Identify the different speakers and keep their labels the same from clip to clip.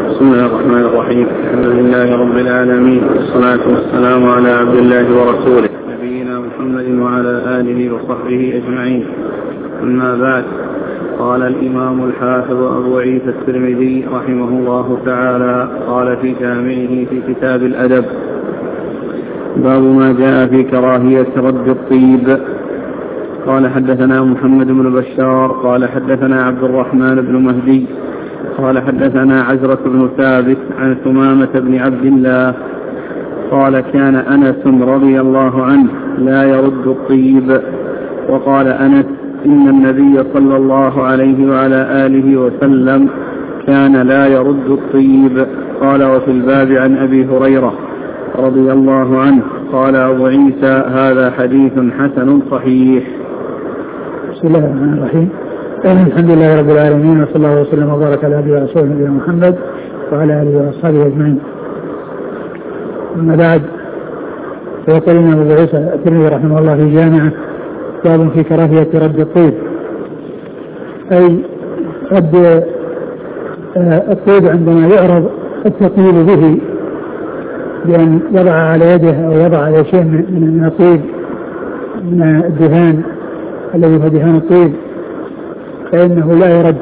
Speaker 1: بسم الله الرحمن الرحيم. الحمد لله رب العالمين، والصلاة والسلام على عبد الله ورسوله نبينا محمد وعلى آله وصحبه أجمعين. أما بعد، قال الإمام الحافظ أبو عيسى الترمذي رحمه الله تعالى قال في جامعه في كتاب الأدب: باب ما جاء في كراهية رد الطيب. قال حدثنا محمد بن بشار قال حدثنا عبد الرحمن بن مهدي قال حدثنا عزرة بن ثابت عن ثمامة بن عبد الله قال: كان أنس رضي الله عنه لا يرد الطيب. وقال أنس: إن النبي صلى الله عليه وعلى آله وسلم كان لا يرد الطيب. قال: وفي الباب عن أبي هريرة رضي الله عنه. قال أبو عيسى: هذا حديث حسن صحيح.
Speaker 2: بسم الله الرحمن الرحيم. الحمد لله رب العالمين، وصلى الله وسلم وبارك على عبده ورسوله نبينا محمد وعلى آله وأصحابه أجمعين. أما بعد، فيقول الإمام أبو عيسى الترمذي رحمه الله في جامعه: باب في كراهية رد الطيب، أي رد الطيب عندما يعرض التطيب به بأن يضع على يده أو يضع على شيء من الطيب، من الدهان الذي هو دهان الطيب، فإنه لا يرد،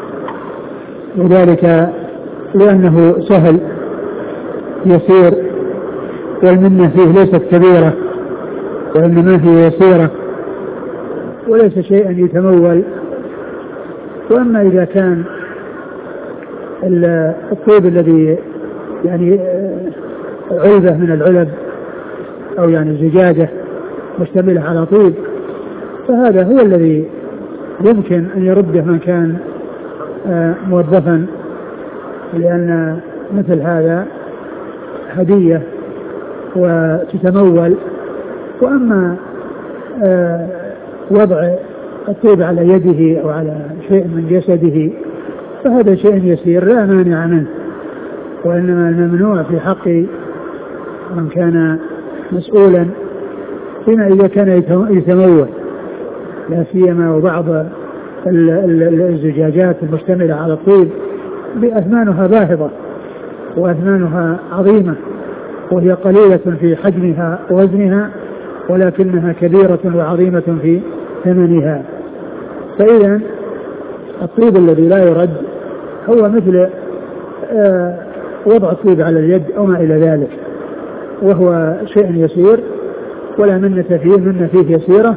Speaker 2: وذلك لأنه سهل يسير، والمنة فيه ليست كبيرة وإنما هي يسيرة وليس شيئا يتمول. وأما إذا كان الطيب الذي يعني علبة من العلب أو يعني زجاجة مشتملة على طيب، فهذا هو الذي يمكن أن يرده من كان موظفا، لأن مثل هذا هدية وتتمول. وأما وضع الطيب على يده أو على شيء من جسده فهذا شيء يسير لا مانع منه، وإنما الممنوع في حق من كان مسؤولا فيما إذا كان يتمول، لا سيما وبعض الزجاجات المشتملة على الطيب بأثمانها باهظة وأثمانها عظيمة، وهي قليلة في حجمها ووزنها، ولكنها كبيرة وعظيمة في ثمنها. فإذا الطيب الذي لا يرد هو مثل وضع الطيب على اليد أو ما إلى ذلك، وهو شيء يسير ولا منة فيه، منة فيه يسيرة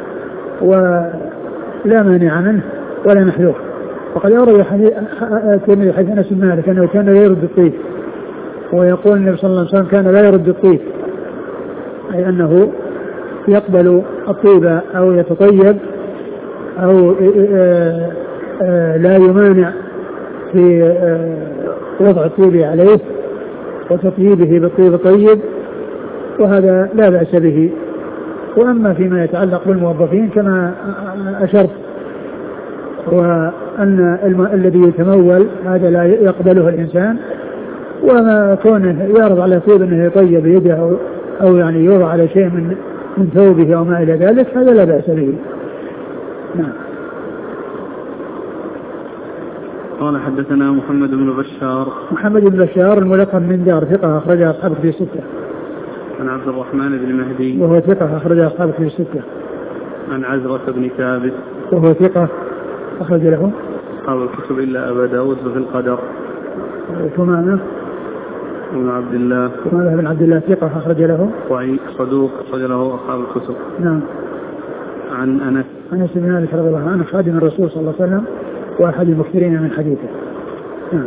Speaker 2: ولا مانع منه ولا محذور. وقد يروي حديث أنس بن مالك أنه كان لا يرد الطيب، ويقول النبي صلى الله عليه وسلم كان لا يرد الطيب، أي أنه يقبل الطيب أو يتطيب أو لا يمانع في وضع الطيب عليه وتطييبه بالطيب الطيب، وهذا لا بأس به. وأما فيما يتعلق بالموظفين كما أشرت، وأن الذي يتمول هذا لا يقبله الإنسان، وما كونه يعرض على طيب أنه يطيب يده أو يعني يوضع على شيء من ثوبه أو ما إلى ذلك، هذا لا بأس به. نعم.
Speaker 1: قال حدثنا محمد بن بشار.
Speaker 2: محمد بن بشار الملقب من دار، ثقة أخرجها أصحاب في الستة.
Speaker 1: عن عبد الرحمن بن مهدي
Speaker 2: وهو ثقة أخرجها أصحاب في الستة.
Speaker 1: عن عزرة بن ثابت
Speaker 2: وهو ثقة أخرج له
Speaker 1: أصحاب الكتب إلا أبا داود في القدر.
Speaker 2: ثمامة
Speaker 1: بن عبد الله.
Speaker 2: ثمامة بن عبد الله ثقة أخرج له،
Speaker 1: صدوق أخرج له أصحاب الكتب.
Speaker 2: نعم.
Speaker 1: عن
Speaker 2: أنس بن مالك رضي الله عنه خادم الرسول صلى الله عليه وسلم وأحد المكثرين من حديثه. نعم.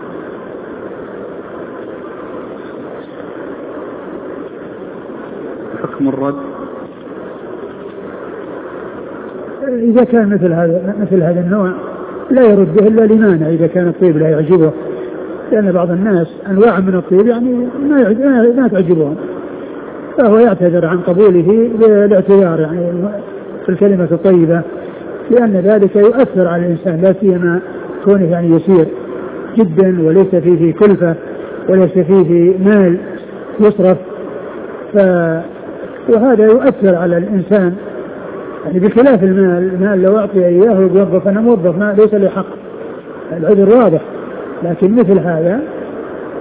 Speaker 1: حكم الرد
Speaker 2: إذا كان مثل هذا النوع لا يرده إلا لمانع، إذا كان الطيب لا يعجبه، لأن بعض الناس أنواع من الطيب يعني ما تعجبهم، فهو يعتذر عن قبوله بالاعتذار يعني في الكلمة الطيبة، لأن ذلك يؤثر على الإنسان، لا سيما كونه يعني يسير جدا وليس فيه كلفة وليس فيه مال يصرف، وهذا يؤثر على الإنسان يعني بخلاف المال لو أعطي إياه يوظف، أنا موظف ما ليس له حق، العذر واضح، لكن مثل هذا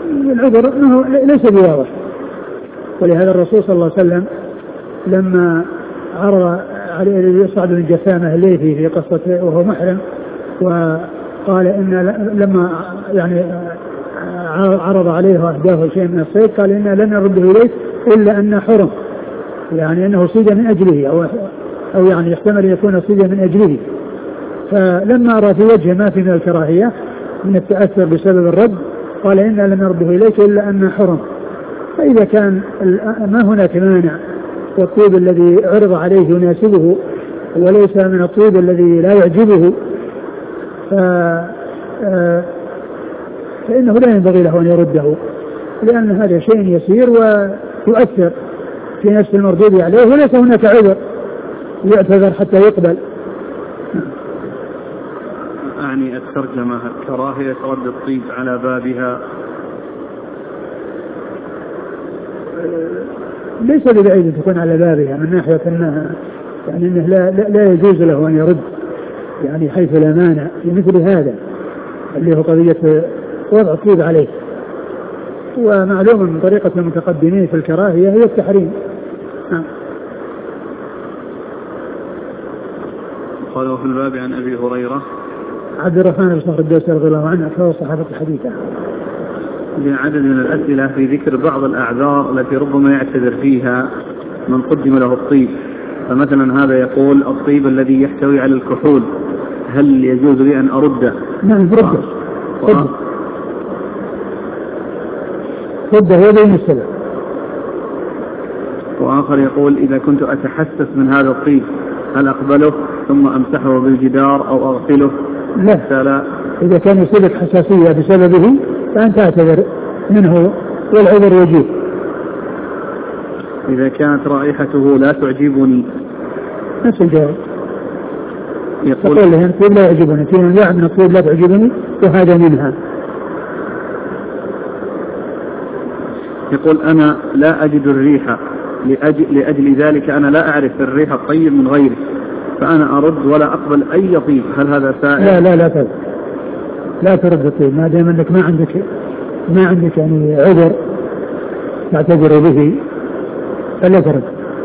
Speaker 2: العذر أنه ليس بواضح. ولهذا الرسول صلى الله عليه وسلم لما عرض عليه صعد بن جثامة الليثي في قصة وهو محرم، وقال إن لما يعني عرض عليه وأهداه شيء من الصيد قال إن لن نرده إليك إلا أن حرم، يعني أنه صيد من أجله أو يعني يحتمل يكون صيد من أجله. فلما رأى في وجهه ما في من الكراهية من التأثر بسبب الرد قال إنا لن نرده إليك إلا أن حرم. فإذا كان ما هناك مانع والطيب الذي عرض عليه يناسبه وليس من الطيب الذي لا يعجبه فإنه لا ينبغي له أن يرده، لأن هذا شيء يسير ويؤثر في نفس المردود عليه وليس هناك عذر يعتذر حتى يقبل.
Speaker 1: أعني الترجمة كراهية رد الطيب على بابها
Speaker 2: ليس ببعيد أن تكون على بابها من ناحية أنها يعني أنه لا يجوز له أن يرد، يعني حيث لا مانع في مثل هذا اللي هو قضية وضع الطيب عليه. ومعلوم من طريقة المتقدمين في الكراهية هي التحريم.
Speaker 1: قالوا في الباب عن أبي هريرة
Speaker 2: عبد الرحمن بن صخر الدوسي رضي الله عنه أكثر صحابة الحديث.
Speaker 1: عدد من الأسئلة في ذكر بعض الأعذار التي ربما يعتذر فيها من قدم له الطيب، فمثلا هذا يقول الطيب الذي يحتوي على الكحول هل يجوز لي أن أرده؟
Speaker 2: نعم رده هو بين السبب.
Speaker 1: وآخر يقول إذا كنت أتحسس من هذا الطيب هل أقبله ثم أمسحه بالجدار أو أغسله؟
Speaker 2: لا، إذا كان يصيبك حساسية بسببه فأنت تعتذر منه والعذر يجيب.
Speaker 1: إذا كانت رائحته لا تعجبني
Speaker 2: نفس الجواب،
Speaker 1: يقول
Speaker 2: تقول له الطيب لا يعجبني، في أنواع من الطيب لا تعجبني وهذا منها.
Speaker 1: يقول أنا لا أجد الريحة لأجل ذلك أنا لا أعرف الريح الطيب من غيره فأنا أرد ولا أقبل أي طيب، هل هذا سائل؟
Speaker 2: لا ترد الطيب ما دام أنك ما عندك يعني عذر تعتذر به فلا ترد.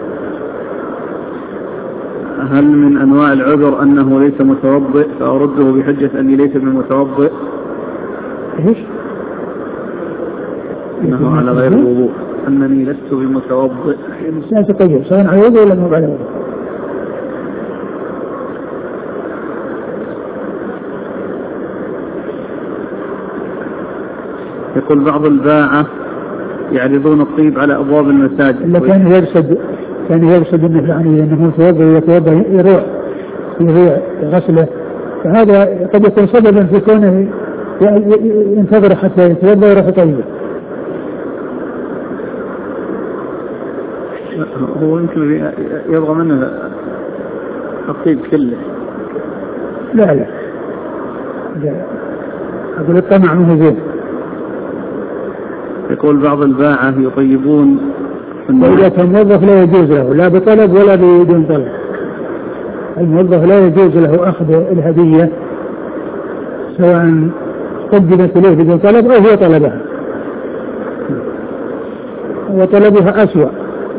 Speaker 1: هل من أنواع العذر أنه ليس متوضئ فأرده بحجة أني ليس بالمتوضئ؟
Speaker 2: إيش؟
Speaker 1: أنه على غير الوضوء أنني لست بمتوضئ.
Speaker 2: الإنسان تقيد سواء على وضوء ولا مو على وضوء.
Speaker 1: يقول بعض الباعة يعرضون الطيب على أبواب المساجد.
Speaker 2: إلا كان يرصد أنه متوضئ يتوضأ يروح غسله، فهذا قد يكون سببا في كونه ينتظر حتى يتوضأ ويروح يطيبه.
Speaker 1: هو يمكن يبغى منه الطيب كله.
Speaker 2: لا أقول الطمع منه زين.
Speaker 1: يقول بعض الباعة يطيبون
Speaker 2: وإذا كان موظف لا يجوز له لا بطلب ولا بدون طلب. الموظف لا يجوز له أخذ الهدية سواء قدمت إليه بدون طلب أو هو طلبها، وطلبها أسوأ.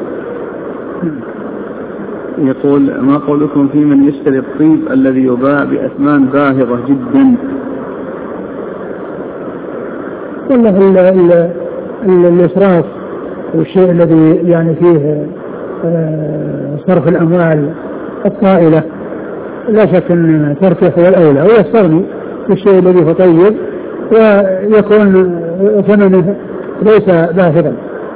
Speaker 1: يقول ما قولكم في من يشتري الطيب الذي يباع بأثمان باهظة جدا؟
Speaker 2: والله الإسراف والشيء الذي يعني فيه صرف الأموال الطائلة لا شك أن تركه هو الأولى، ويستغني بالشيء الذي هو طيب ويكون ثمنه ليس باهظا.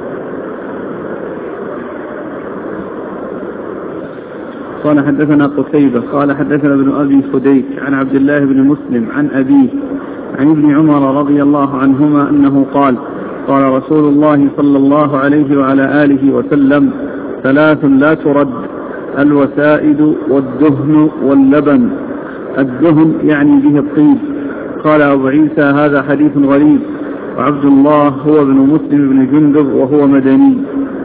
Speaker 1: قال حدثنا قتيبة قال حدثنا ابن أبي فديك عن عبد الله بن مسلم عن أبيه عن ابن عمر رضي الله عنهما أنه قال قال رسول الله صلى الله عليه وعلى آله وسلم ثلاث لا ترد: الوسائد والدهن واللبن. الدهن يعني به الطيب. قال أبو عيسى هذا حديث غريب، وعبد الله هو ابن مسلم بن جندب وهو مدني.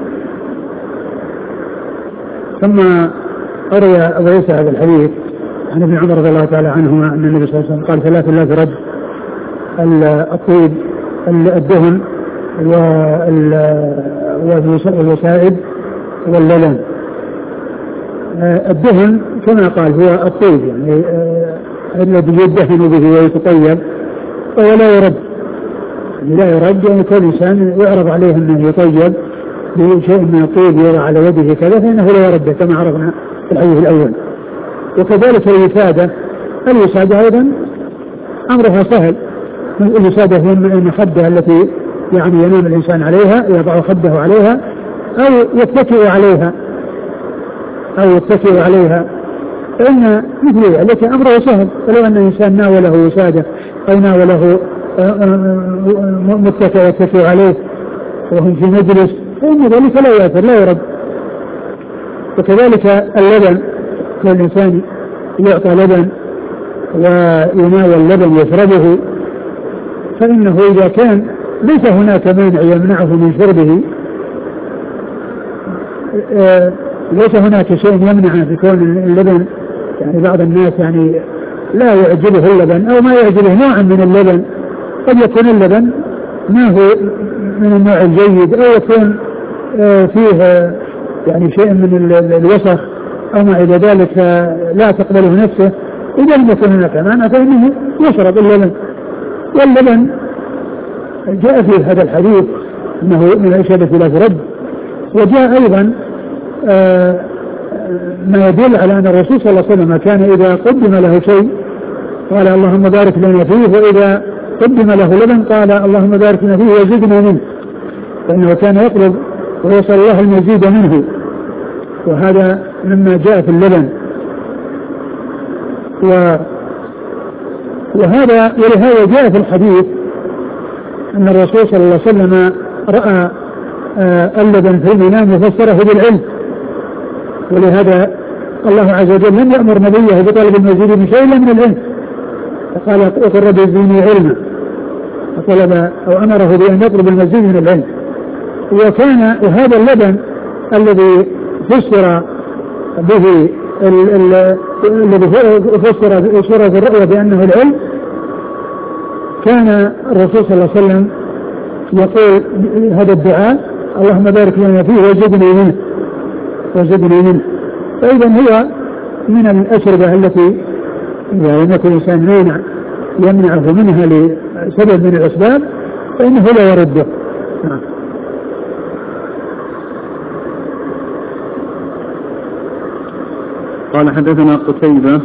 Speaker 2: ثم أروي أبو عيسى هذا الحديث عن ابن عمر رضي الله تعالى عنهما أن النبي صلى الله عليه وسلم قال ثلاث لا ترد: الطيب، الدهن والوسائد واللبن. الدهن كما قال هو الطيب يعني الذي يدهن به ويتطيب فهو لا يرد، يعني لا يرد، يعني كل إنسان يعرض عليه أنه يطيب بشيء من الطيب يضع على يده كذا فإنه لا يرد كما عرفنا في الحديث الأول. وكذلك الوسادة أيضا أمرها سهل. الوسادة هي المخدة التي يعني ينام الإنسان عليها، يضع خده عليها أو يتكئ عليها فإن مثل ذلك أمره سهل. فلو أن الإنسان ناوله وسادة أو ناوله متكئ يتكئ عليه وهم في مجلس فإن ذلك لا يأثر لا يرد. وكذلك اللبن، كل إنسان يعطى لبن ويناول اللبن يشربه فإنه إذا كان ليس هناك مانع يمنعه من شربه، ليس هناك شيء يمنع بكون اللبن، يعني بعض الناس يعني لا يعجبه اللبن أو ما يعجبه نوعا من اللبن، قد يكون اللبن ما هو من النوع الجيد أو يكون فيه يعني شيء من الوسخ أو ما إلى ذلك لا تقبله نفسه، إذا لم يكن هناك مانع فإنه يشرب اللبن. واللبن جاء في هذا الحديث أنه من الإشارة لا ترد، وجاء أيضا ما يدل على أن الرسول صلى الله عليه وسلم كان إذا قدم له شيء قال اللهم بارك لنا فيه، وإذا قدم له لبن قال اللهم بارك لنا فيه وزدنا منه، فإنه كان يطلب ويسأل الله المزيد منه، وهذا مما جاء في اللبن. ولهذا جاء في الحديث أن الرسول صلى الله عليه وسلم رأى اللبن في المنام وفسره بالعلم، ولهذا الله عز وجل لم يأمر نبيه بطلب المزيد من شيء إلا من العلم، فقال اقل ربي زدني علما، فطلب أو أمره بأن يطلب المزيد من العلم. وهذا اللبن الذي فسر به الذي فسر سورة الرؤيا بأنه العلم، كان الرسول صلى الله عليه وسلم يقول هذا الدعاء اللهم بارك لنا فيه وزدني منه. فإذا هو من الأشربة التي إذا لم يكن الإنسان يمنعه منها لسبب من الأسباب فإنه لا يرده.
Speaker 1: قال حدثنا قتيبة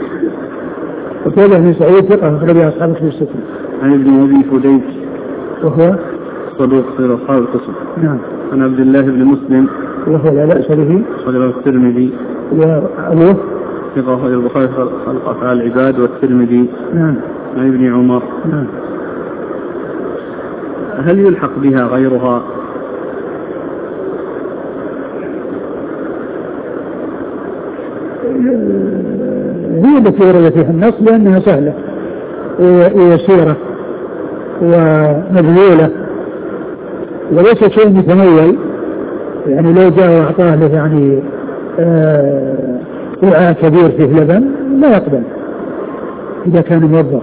Speaker 2: بن سعيد ثقة أخرج أصحاب الكتب الستة.
Speaker 1: عن ابن أبي فديك
Speaker 2: وهو
Speaker 1: صدوق في أصحاب الكتب.
Speaker 2: نعم.
Speaker 1: عن عبد الله بن مسلم
Speaker 2: وهو لا بأس به
Speaker 1: صدر الترمذي.
Speaker 2: وأبوه
Speaker 1: ثقة أخرج البخاري خلق أفعال العباد والترمذي.
Speaker 2: نعم.
Speaker 1: عن ابن عمر.
Speaker 2: نعم.
Speaker 1: هل يلحق بها غيرها؟
Speaker 2: هي التي ورد فيها النص لأنها سهلة ويسيرة ومبذولة وليس شيء متمول، يعني لو جاء وأعطاه له يعني وعاء كبير فيه لبن لا يقبل إذا كان موظف.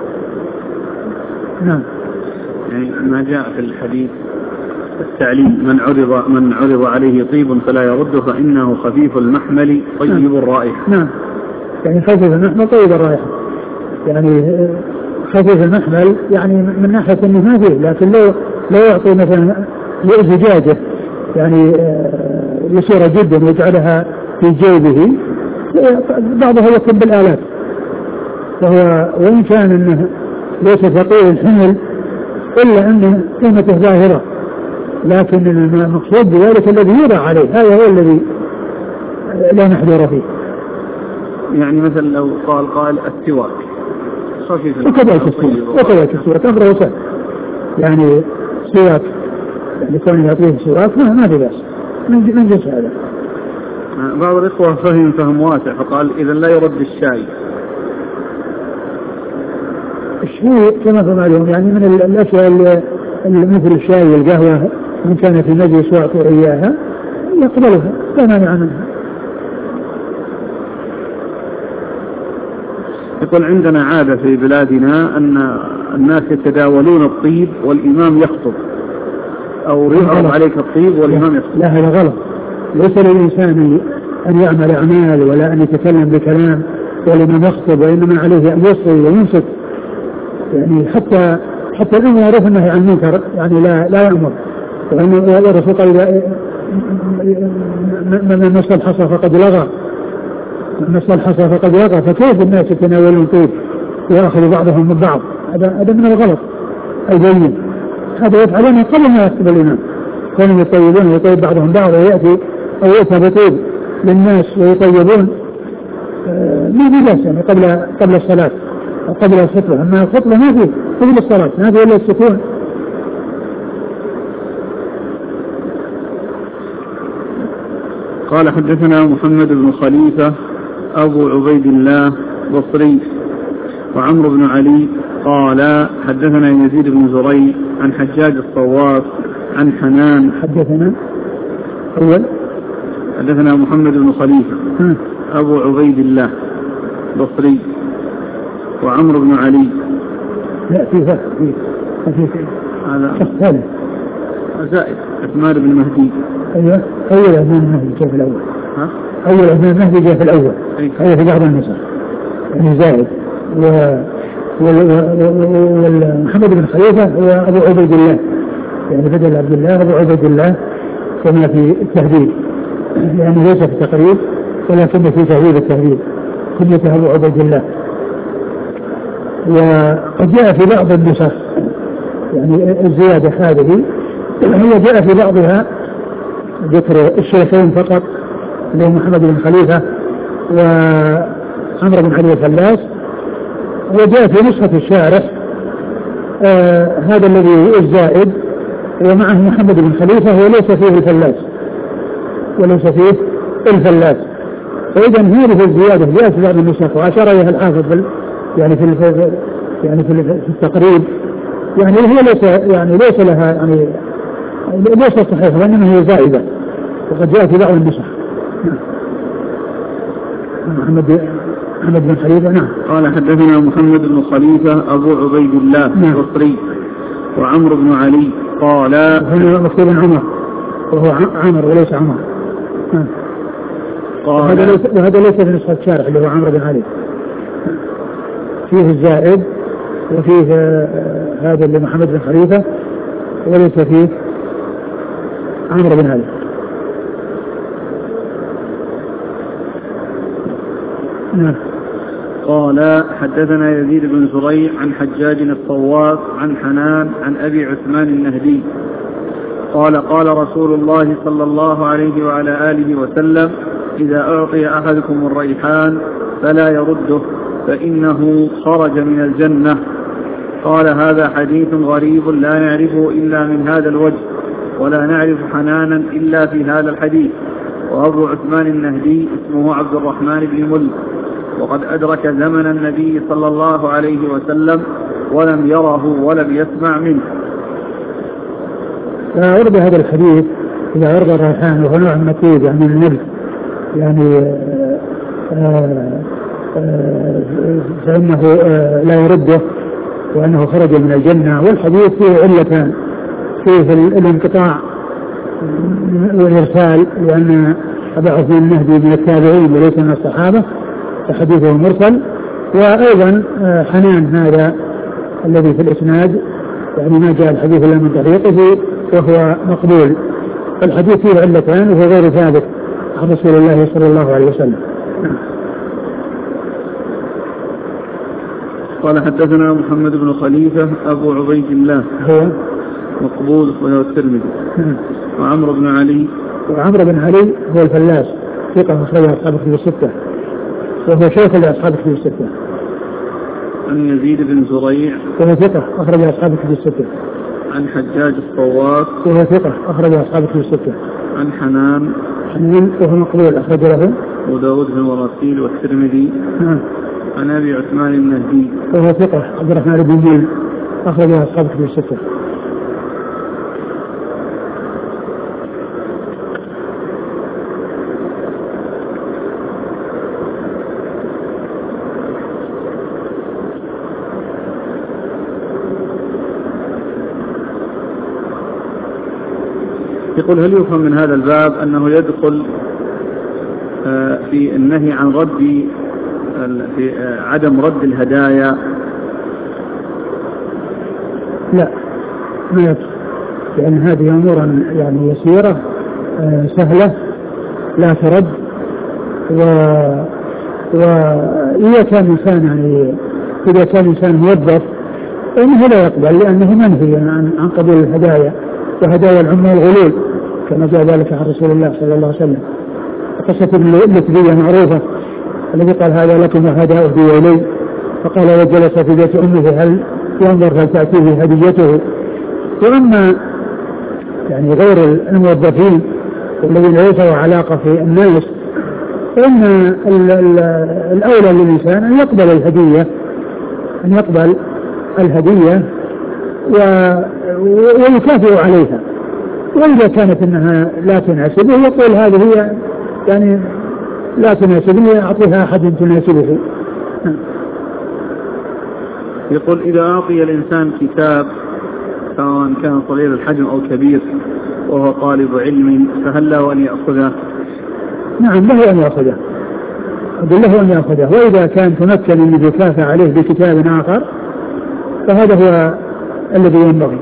Speaker 2: نعم.
Speaker 1: يعني ما جاء في الحديث التعليم من عرض عليه طيب فلا يرده فإنه خفيف المحمل طيب الرائحة.
Speaker 2: نعم. يعني خفيف المحمل طيب الرائحة، يعني خفيف المحمل يعني من ناحية أنه ما فيه، لكن لو يعطي مثلا زجاجة يعني يسيرة جدا ويجعلها في جيبه بعضها يكون بالآلات، فهو وإن كان أنه ليس ثقيل الحمل إلا أن قيمته ظاهرة، لكن المقصود بذلك الذي يوضع عليه هذا هو الذي لا محذور فيه.
Speaker 1: يعني مثلا لو قال السواك خفيف
Speaker 2: وكذلك السواك أمره سهل، يعني سواك يعني كون يعطيه سواك ما في بأس من جنس هذا.
Speaker 1: بعض الإخوة فهم واسع فقال إذا لا يرد الشاي
Speaker 2: كما في معلوم يعني من الأشياء اللي مثل الشاي والقهوة من كان في مجلس وأعطوا إياها يقبلها لا مانع منها.
Speaker 1: يقول عندنا عادة في بلادنا أن الناس يتداولون الطيب والإمام يخطب أو يعرض عليك الطيب والإمام يخطب.
Speaker 2: لا هذا غلط. ليس للإنسان أن يعمل أعمال ولا أن يتكلم بكلام والإمام يخطب، وإنما عليه أن يصغي وينصت. يعني حتى الأمر يعرف النهي عن المنكر يعني لا يأمر. وأن الرسول قال من مس الحصى فقد لغى، مس الحصى فقد لغى. فكيف الناس يتناولون طيب ويأخذ بعضهم من بعض؟ هذا من الغلط البين. هذا يفعلونه قبل ما يكتب الإمام، كانوا يطيبون ويطيب بعضهم بعض، ويأتي أو يأتي بطيب للناس ويطيبون ما في بأس يعني قبل الصلاة أو قبل الخطبة. أما الخطبة ما في قبل الصلاة، ما في إلا السكون.
Speaker 1: قال حدثنا محمد بن خليفة أبو عبيد الله بصري وعمرو بن علي قال حدثنا يزيد بن زريع عن حجاج الصواف عن حنان. حدثنا محمد بن خليفة أبو عبيد الله بصري وعمرو بن علي.
Speaker 2: لا في
Speaker 1: هذا زائد عثمان بن مهدي.
Speaker 2: أيوة أول عثمان المهدي جاء في الأول. أول عثمان المهدي جاء في الأول. هذا في بعض النسخ يعني زائد. ومحمد بن خليفة هو أبو عبيد الله، يعني بدل عبد الله أبو عبيد الله كما في التهذيب، يعني ليس في التقريب ولكن في تهذيب التهذيب كنيته أبو عبيد الله. وقد جاء في بعض النسخ يعني الزيادة هذه هي جاء في بعضها ذكر الشيخين فقط اللي هو محمد بن خليفة وعمرو بن علي الفلاس. وجاء في نسخة الشارح هذا الذي الزائد ومعه محمد بن خليفة وليس فيه الفلاس. فإذا هذه الزيادة جاءت في بعض النسخ وأشار إليها الحافظ يعني في التقريب، يعني هي ليس لها يعني ليس صحيحة وإنما هي زائدة وقد جاءت في بعض النسخ. محمد بن خليفة. نعم.
Speaker 1: قال حدثنا محمد بن خليفة أبو عبيد الله البصري وعمرو بن علي قال
Speaker 2: هنا مكتوب عمر وهو عمر وليس عمر. وهذا ليس في نسخة الشارح اللي هو عمرو بن علي، فيه الزائد وفيه هذا اللي محمد بن خليفة وليس فيه عمرو بن علي.
Speaker 1: قال حدثنا يزيد بن زريع عن حجاج الصواف عن حنان عن أبي عثمان النهدي قال قال رسول الله صلى الله عليه وعلى آله وسلم إذا أعطي أحدكم الريحان فلا يرده فإنه خرج من الجنة. قال هذا حديث غريب لا نعرفه إلا من هذا الوجه ولا نعرف حنانا إلا في هذا الحديث. وأبو عثمان النهدي اسمه عبد الرحمن بن مل وقد أدرك زمن النبي صلى الله عليه وسلم ولم يره ولم يسمع منه.
Speaker 2: ورد هذا الحديث إذا ورد الريحان وهو نوع مكيد يعني من النبت يعني فإنه لا يرده وأنه خرج من الجنة. والحديث فيه علتان، فيه الانقطاع والإرسال لأن أبا عثمان النهدي من التابعين وليس من الصحابة فحديثه مرسل، وأيضا حنان هذا الذي في الإسناد يعني ما جاء الحديث إلا من طريقه وهو مقبول. فالحديث فيه علتان وهو غير ثابت عن رسول الله صلى الله عليه وسلم.
Speaker 1: قال حدثنا محمد بن خليفة أبو عبيد الله
Speaker 2: هو
Speaker 1: مقبول وهو الترمذي. وعمرو بن علي
Speaker 2: هو الفلاس ثقة أخرجها أصحاب الكتب الستة وهو شيخ لأصحاب الكتب الستة.
Speaker 1: عن يزيد بن زريع
Speaker 2: وهو ثقة أخرج أصحاب الكتب الستة.
Speaker 1: عن حجاج الصواف
Speaker 2: وهو ثقة أخرج أصحاب الكتب الستة.
Speaker 1: عن حنان
Speaker 2: وهو مقبول أخرج له
Speaker 1: وداود بن مراسيل والترمذي. عن أبي عثمان النهدي
Speaker 2: وهو ثقة عبد الرحمن بن مل أخرج أصحاب الكتب الستة.
Speaker 1: يقول هل يفهم من هذا الباب أنه يدخل في النهي عن في عدم رد الهدايا؟
Speaker 2: لا، ما يدخل، لأن هذه أمور يعني يسيرة سهلة لا ترد. وإذا كان إنسان يعني إذا كان إنسان موظف فإنه لا يقبل، لأنه منهي عن قبول الهدايا، وهدايا العمال غلول كما جاء ذلك عن رسول الله صلى الله عليه وسلم. قصة اللتبية معروفة الذي قال هذا لكم وهذا أهدي إلي، فقال وجلس في بيت أمه هل ينظر فلتأتيه هديته. وأما يعني غير الموظفين الذين ليسوا علاقة في الناس فإن الأولى للإنسان أن يقبل الهدية ويكافئ عليها، وإذا كانت أنها لا تناسبه يقول هذه هي يعني لا تناسبني أعطيها أحد تناسبه.
Speaker 1: يقول إذا أعطي الإنسان كتاب سواء كان صغير الحجم أو كبير وهو طالب علم فهل له أن يأخذه؟
Speaker 2: نعم، له أن يأخذه، له أن يأخذه، وإذا كان تمكن أن يكافئ عليه بكتاب آخر فهذا هو الذي ينبغي.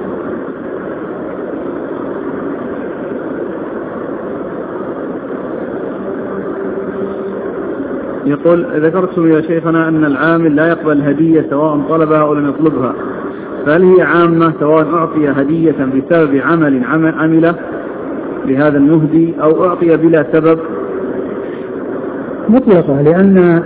Speaker 1: يقول ذكرتم يا شيخنا أن العامل لا يقبل هدية سواء طلبها أو لم يطلبها، فهل هي عامة سواء أعطي هدية بسبب عمل عمله لهذا المهدي أو أعطي بلا سبب؟
Speaker 2: مطلقة، لأن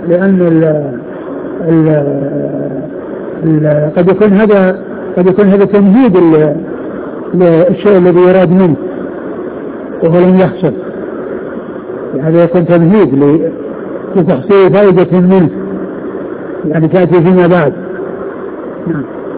Speaker 2: قد يكون هذا تمهيد للشيء الذي يراد منه وهو لم يحصل، هذا يكون تمهيد لتحصيل فائدة منه يعني تأتي فيما بعد. نعم.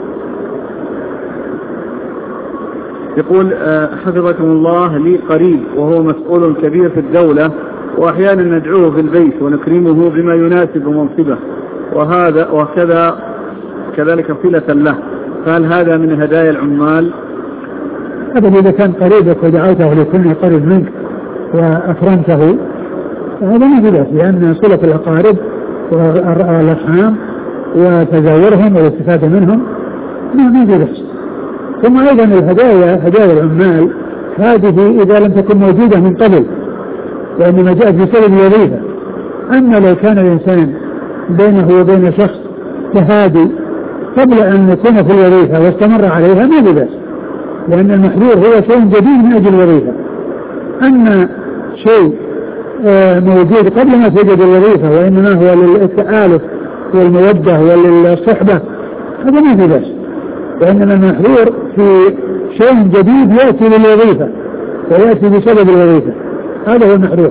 Speaker 1: يقول حفظكم الله لي قريب وهو مسؤول كبير في الدولة، وأحيانا ندعوه في البيت ونكرمه بما يناسب منصبه وكذا كذلك صلة له، فهل هذا من هدايا العمال؟
Speaker 2: أبدا، إذا كان قريبك ودعوته لكل قريب منك وأكرمته فهذا ما في بأس، لأن صلة الأقارب والأرحام وتزاورهم والاستفادة منهم ما في بأس. ثم أيضا هدايا العمال هذه إذا لم تكن موجودة من قبل وإنما جاءت بسبب الوظيفة. أما لو كان الإنسان بينه وبين شخص تهادي قبل أن يكون في الوظيفة واستمر عليها ما في بأس، لأن المحظور هو شيء جديد من أجل الوظيفة. أما شيء موجود قبل ما توجد الوظيفة وإنما هو للتآلف والمودة وللصحبة هذا ما في بأس، وإنما المحظور في شيء جديد يأتي للوظيفة ويأتي بسبب الوظيفة، هذا هو المحظور.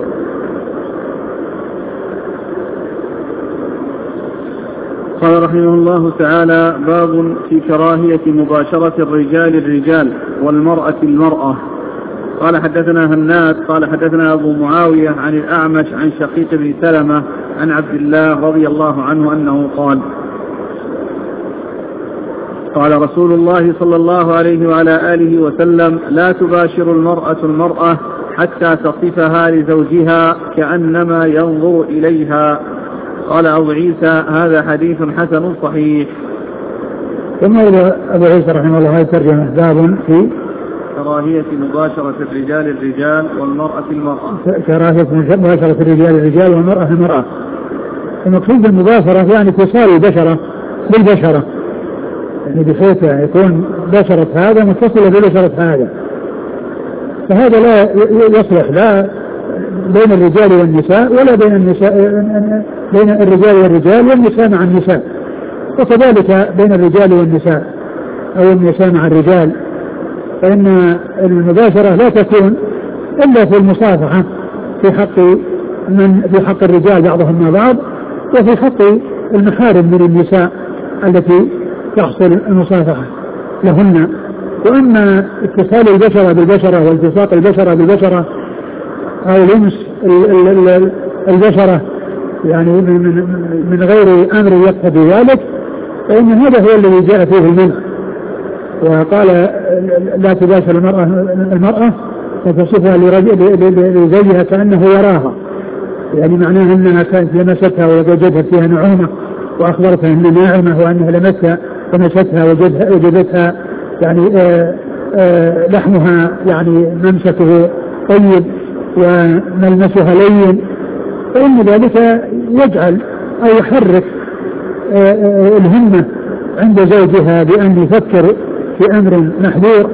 Speaker 1: قال رحمه الله تعالى باب في كراهية مباشرة الرجال والمرأة المرأة. قال حدثنا هناد قال حدثنا أبو معاوية عن الأعمش عن شقيق بن سلمة عن عبد الله رضي الله عنه أنه قال رسول الله صلى الله عليه وعلى آله وسلم لا تباشر المرأة حتى تصفها لزوجها كأنما ينظر إليها. قال أبو عيسى هذا حديث حسن صحيح.
Speaker 2: ثم أبو عيسى رحمه الله ترجمة باب في
Speaker 1: كراهية مباشرة الرجال والمرأة المرأة.
Speaker 2: كراهية مباشرة الرجال والمرأة المرأة. المقصود بالمباشرة يعني اتصال البشرة بالبشرة، يعني بحيث يكون بشرة هذا متصلة ببشرة هذا، فهذا لا يصلح لا بين الرجال والنساء ولا بين الرجال والرجال والنساء مع النساء، وكذلك بين الرجال والنساء أو النساء مع الرجال، فإن المباشرة لا تكون إلا في المصافحة في حق الرجال بعضهم مع بعض، وفي حق المحارم من النساء التي تحصل المصافحة لهن. وأما اتصال البشرة بالبشرة والتصاق البشرة بالبشرة أو لمس البشرة يعني من غير أمر يقتضي ذلك، فإن هذا هو الذي جاء فيه المنع. وقال لا تباشر المرأة فتصفها لزوجها كأنه يراها، يعني معناها أنها كانت لمستها ووجدتها فيها نعومة، وأخبرتها أنها ناعمة وأنها لمستها فمستها وجدتها يعني لحمها يعني ممسكه طيب وملمسها لين، فإن ذلك يجعل أو يحرك الهمة عند زوجها بأن يفكر في أمر محذور،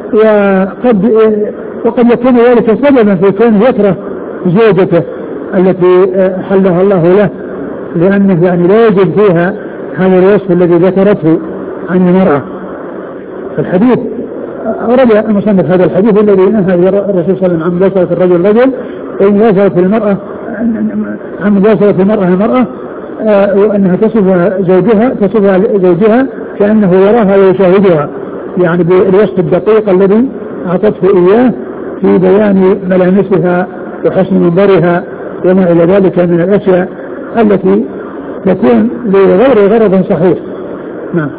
Speaker 2: وقد يكون ذلك سببا في كونه يكره زوجته التي حلها الله له، لأنه يعني لا يجد فيها هذا الوصف الذي ذكرته عن المرأة. الحديث أورد المصنف هذا الحديث الذي نهى الرسول صلى الله عليه وسلم عن مباشرة الرجل رجل، وإن مباشرة المرأة عن مباشرة المرأة وأنها تصف زوجها كأنه يراها ويشاهدها، يعني بالوصف الدقيق الذي أعطته إياه في بيان ملامسها وحسن منظرها وما إلى ذلك من الأشياء التي تكون لغير غرض صحيح. نعم.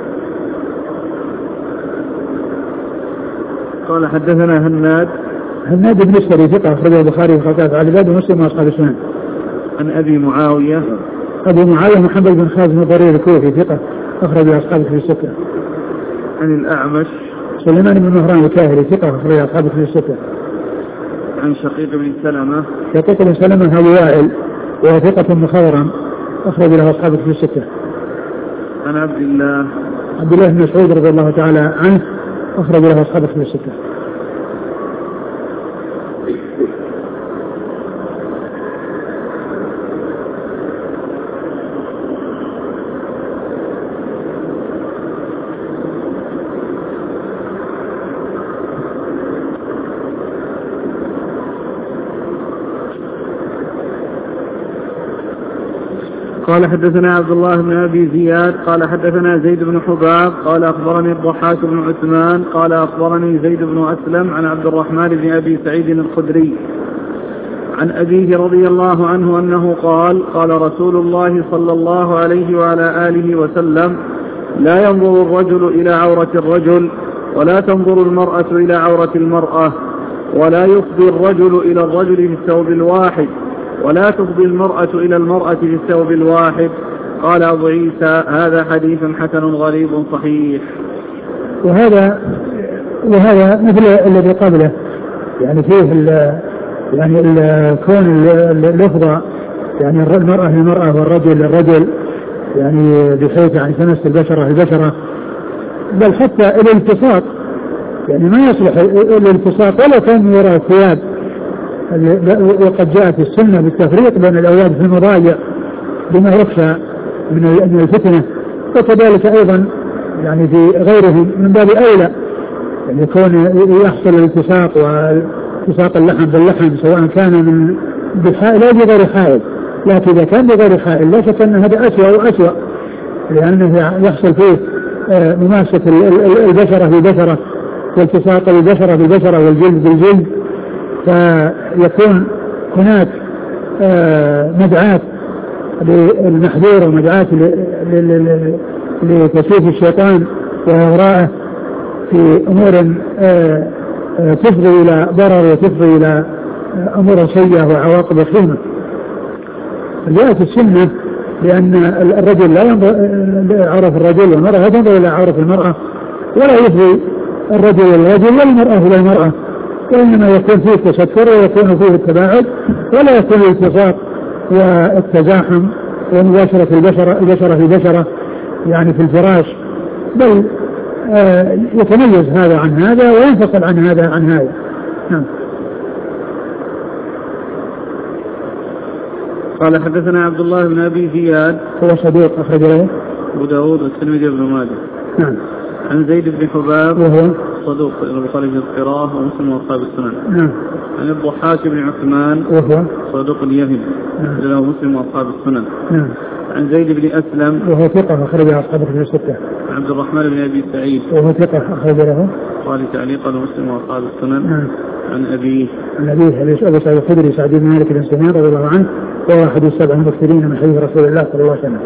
Speaker 1: قال حدثنا
Speaker 2: هناد بن السري ثقة أخرجه البخاري وخالف على العباد ومسلم وأصحاب السنن.
Speaker 1: عن أبي معاوية
Speaker 2: محمد بن خالد بن ضرير الكوفي ثقة أخرج أصحابه في الستة.
Speaker 1: عن الأعمش
Speaker 2: سليمان بن مهران الكاهلي ثقة أخرج أصحابه في الستة.
Speaker 1: عن شقيق بن
Speaker 2: سلمة أبو وائل وهو ثقة مخضرم أخرج له أصحابه في الستة.
Speaker 1: عن عبد الله
Speaker 2: بن مسعود رضي الله تعالى عنه أخرج له أصحابه في الستة.
Speaker 1: قال حدثنا عبد الله بن أبي زياد قال حدثنا زيد بن حباب قال أخبرني الضحاك بن عثمان قال أخبرني زيد بن أسلم عن عبد الرحمن بن أبي سعيد الخدري عن أبيه رضي الله عنه أنه قال رسول الله صلى الله عليه وعلى آله وسلم: لا ينظر الرجل إلى عورة الرجل ولا تنظر المرأة إلى عورة المرأة، ولا يفضي الرجل إلى الرجل في الثوب الواحد، ولا تفضي المرأة إلى المرأة في الثوب الواحد. قال أبو عيسى: هذا حديث حسن غريب صحيح.
Speaker 2: وهذا مثل الذي قبله، يعني فيه كون اللفظة يعني المرأة للمرأة والرجل للرجل، يعني بحيث يعني تمس البشرة البشرة، بل حتى الالتصاق يعني ما يصلح الالتصاق ولو كان وراء الثياب، وقد جاءت السنة بالتفريق بين الأولاد في المضاجع بما يخشى من الفتنة، وكذلك أيضا يعني في غيره من باب أولى يعني يكون يحصل الالتصاق والتصاق اللحم باللحم سواء كان من بحائل أو بغير حائل، لكن إذا كان بغير حائل لا شك أن هذا أسوأ وأسوأ، لأنه يحصل فيه مماسة البشرة بالبشرة والتصاق البشرة بالبشرة والجلد بالجلد، فيكون هناك مدعاة للمحذور ومدعاة لتسويف الشيطان وإغراءه في أمور تفضي إلى ضرر وتفضي إلى أمور سيئة وعواقب خيمة. جاءت السنة لأن الرجل لا ينظر عورة الرجل والمرأة لا تنظر إلى عورة المرأة، ولا يفضي الرجل للرجل والمرأة للمرأة، وإنما يكون فيه التستر ويكون فيه التباعد، ولا يكون الالتصاق والتزاحم ومباشرة البشرة في البشرة يعني في الفراش، بل يتميز هذا عن هذا وينفصل عن هذا عن هذا. نعم.
Speaker 1: قال حدثنا عبد الله بن أبي زياد
Speaker 2: هو صديق أخرج له
Speaker 1: أبو داود والترمذي بن ماجه.
Speaker 2: نعم.
Speaker 1: عن زيد بن حباب
Speaker 2: وهو
Speaker 1: صدوق البخاري في القراءة ومسلم وأصحاب السنن.
Speaker 2: نعم.
Speaker 1: عن الضحاك بن عثمان
Speaker 2: وهو صدوق
Speaker 1: يهم
Speaker 2: له
Speaker 1: مسلم وأصحاب السنن.
Speaker 2: نعم.
Speaker 1: عن زيد بن أسلم
Speaker 2: وهو ثقة أخرج أصحابه في الستة.
Speaker 1: عبد الرحمن بن أبي سعيد
Speaker 2: وهو ثقة أخرج له
Speaker 1: قال تعليقا مسلم وأصحاب السنن.
Speaker 2: نعم.
Speaker 1: عن أبيه
Speaker 2: أبي سعيد الخدري سعد بن مالك بن سنان رضي الله عنه، وهو أحد السبع المكثرين من حديث رسول الله صلى الله عليه وسلم.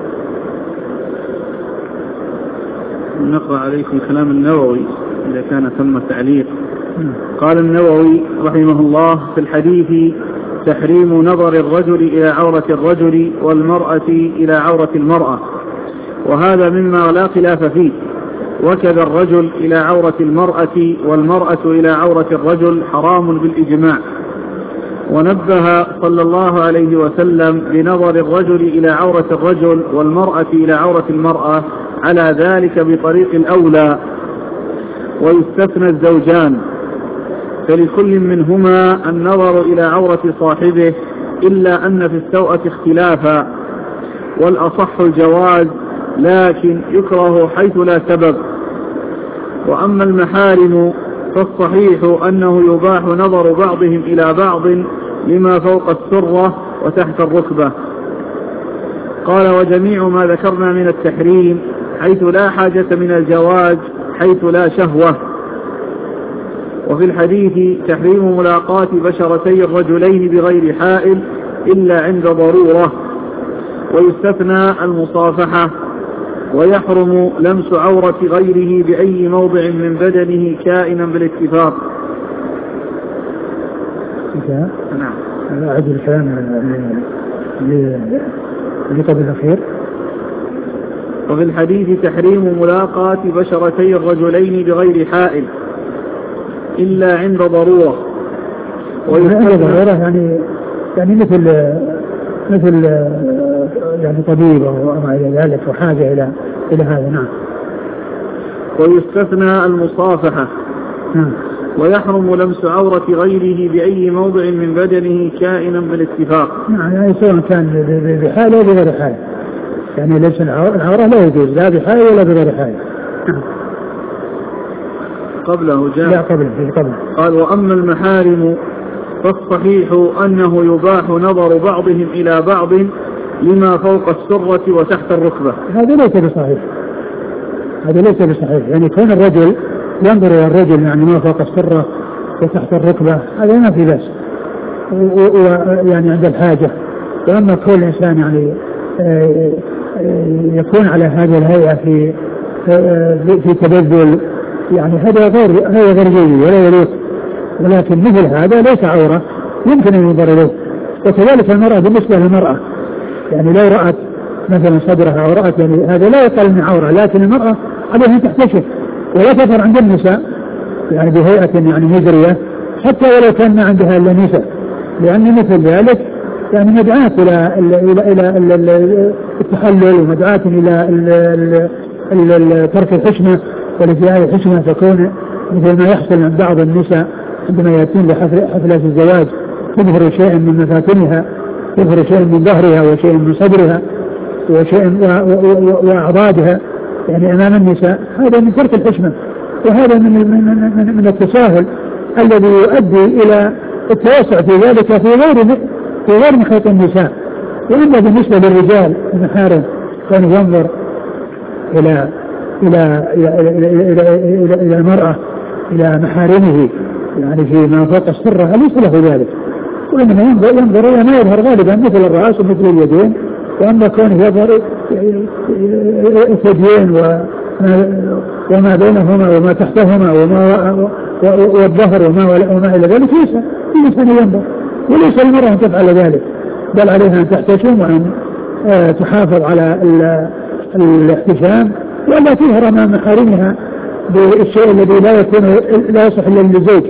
Speaker 1: نقرأ عليكم كلام النووي إذا كان ثم تعليق قال النووي رحمه الله في الحديث: تحريم نظر الرجل إلى عورة الرجل والمرأة إلى عورة المرأة، وهذا مما لا خلاف فيه، وكذا الرجل إلى عورة المرأة والمرأة إلى عورة الرجل حرام بالإجماع. ونبه صلى الله عليه وسلم بنظر الرجل إلى عورة الرجل والمرأة إلى عورة المرأة على ذلك بطريق الأولى، ويستثنى الزوجان، فلكل منهما النظر إلى عورة صاحبه، إلا أن في السوءة اختلافا، والأصح الجواز، لكن يكره حيث لا سبب. وأما المحارم فالصحيح أنه يباح نظر بعضهم إلى بعض لما فوق السرة وتحت الركبة. قال: وجميع ما ذكرنا من التحريم حيث لا حاجة من الجواز حيث لا شهوة. وفي الحديث: تحريم ملاقاة بشرتي الرجلين بغير حائل إلا عند ضرورة، ويستثنى المصافحة، ويحرم لمس عورة غيره بأي موضع من بدنه كائنا بالاتفاق.
Speaker 2: نعم. أعد الكلام اللي قبل الأخير.
Speaker 1: وفي الحديث: تحريم ملاقاة بشرتي الرجلين بغير حائل إلا عند ضرورة.
Speaker 2: ويستثنى ضرورة يعني مثل يعني طبيب أو ما إلى ذلك وحاجة إلى هذا. نعم.
Speaker 1: ويستثنى المصافحة.
Speaker 2: نعم.
Speaker 1: ويحرم لمس عورة غيره بأي موضع من بدنه كائنا بالاتفاق.
Speaker 2: نعم، يعني سواء كان بحالة أو بغير حالة، يعني ليس العورة لا يجوز لا بحالة ولا بغير حالة.
Speaker 1: قبله جاء.
Speaker 2: لا قبله.
Speaker 1: قال: وأما المحارم فالصحيح أنه يباح نظر بعضهم إلى بعض لما فوق السرة وتحت الركبة.
Speaker 2: هذا ليس بصحيح، يعني كون الرجل ينظر إلى الرجل يعني ما فوق السرة وتحت الركبة هذا ما في بأس، ويعني عند الحاجة. وأما كل إنسان يعني يكون على هذه الهيئة في تبذل، يعني هذا غير جيد ولا يليق. ولكن مثل هذا ليس عورة يمكن أن ينظر إليه. وكذلك المرأة بالنسبة للمرأة، يعني لو رأت مثلا صدرها أو رأت، يعني هذا لا يقال من عورة، لكن المرأة عليها أن تحتشف ولا تظهر عند النساء يعني بهيئة يعني مزرية، حتى ولو كان ما عندها إلا نساء، لأن مثل ذلك يعني مدعاة إلى التحلل، ومدعاة إلى ترك الحشمة والازدياد الحشمة، تكون مثل ما يحصل عند بعض النساء عندما يأتين لحفلات الزواج، تظهر شيئا من مفاتنها، تظهر شيئا من ظهرها وشيئا من صدرها وشيئا وأعضادها يعني أمام النساء. هذا من ترك الحشمة، وهذا من التساهل الذي يؤدي إلى التوسع في ذلك في غير محيط النساء. وأما بالنسبة للرجال المحارم كان ينظر إلى المرأة إلى محارمه يعني في ما فوق السرة ليس له ذلك، وإنما ينظر إلى ما يظهر غالبا مثل الرأس ومثل اليدين. وأما كونه يظهر الثديين وما بينهما وما تحتهما والظهر وما إلى ذلك ليس الإنسان ينظر، وليس المرأة أن تفعل ذلك، بل عليها أن تحتشم وأن تحافظ على الاحتشام، ولا تظهر أمام محارمها بالشيء الذي لا يصح إلا للزوج.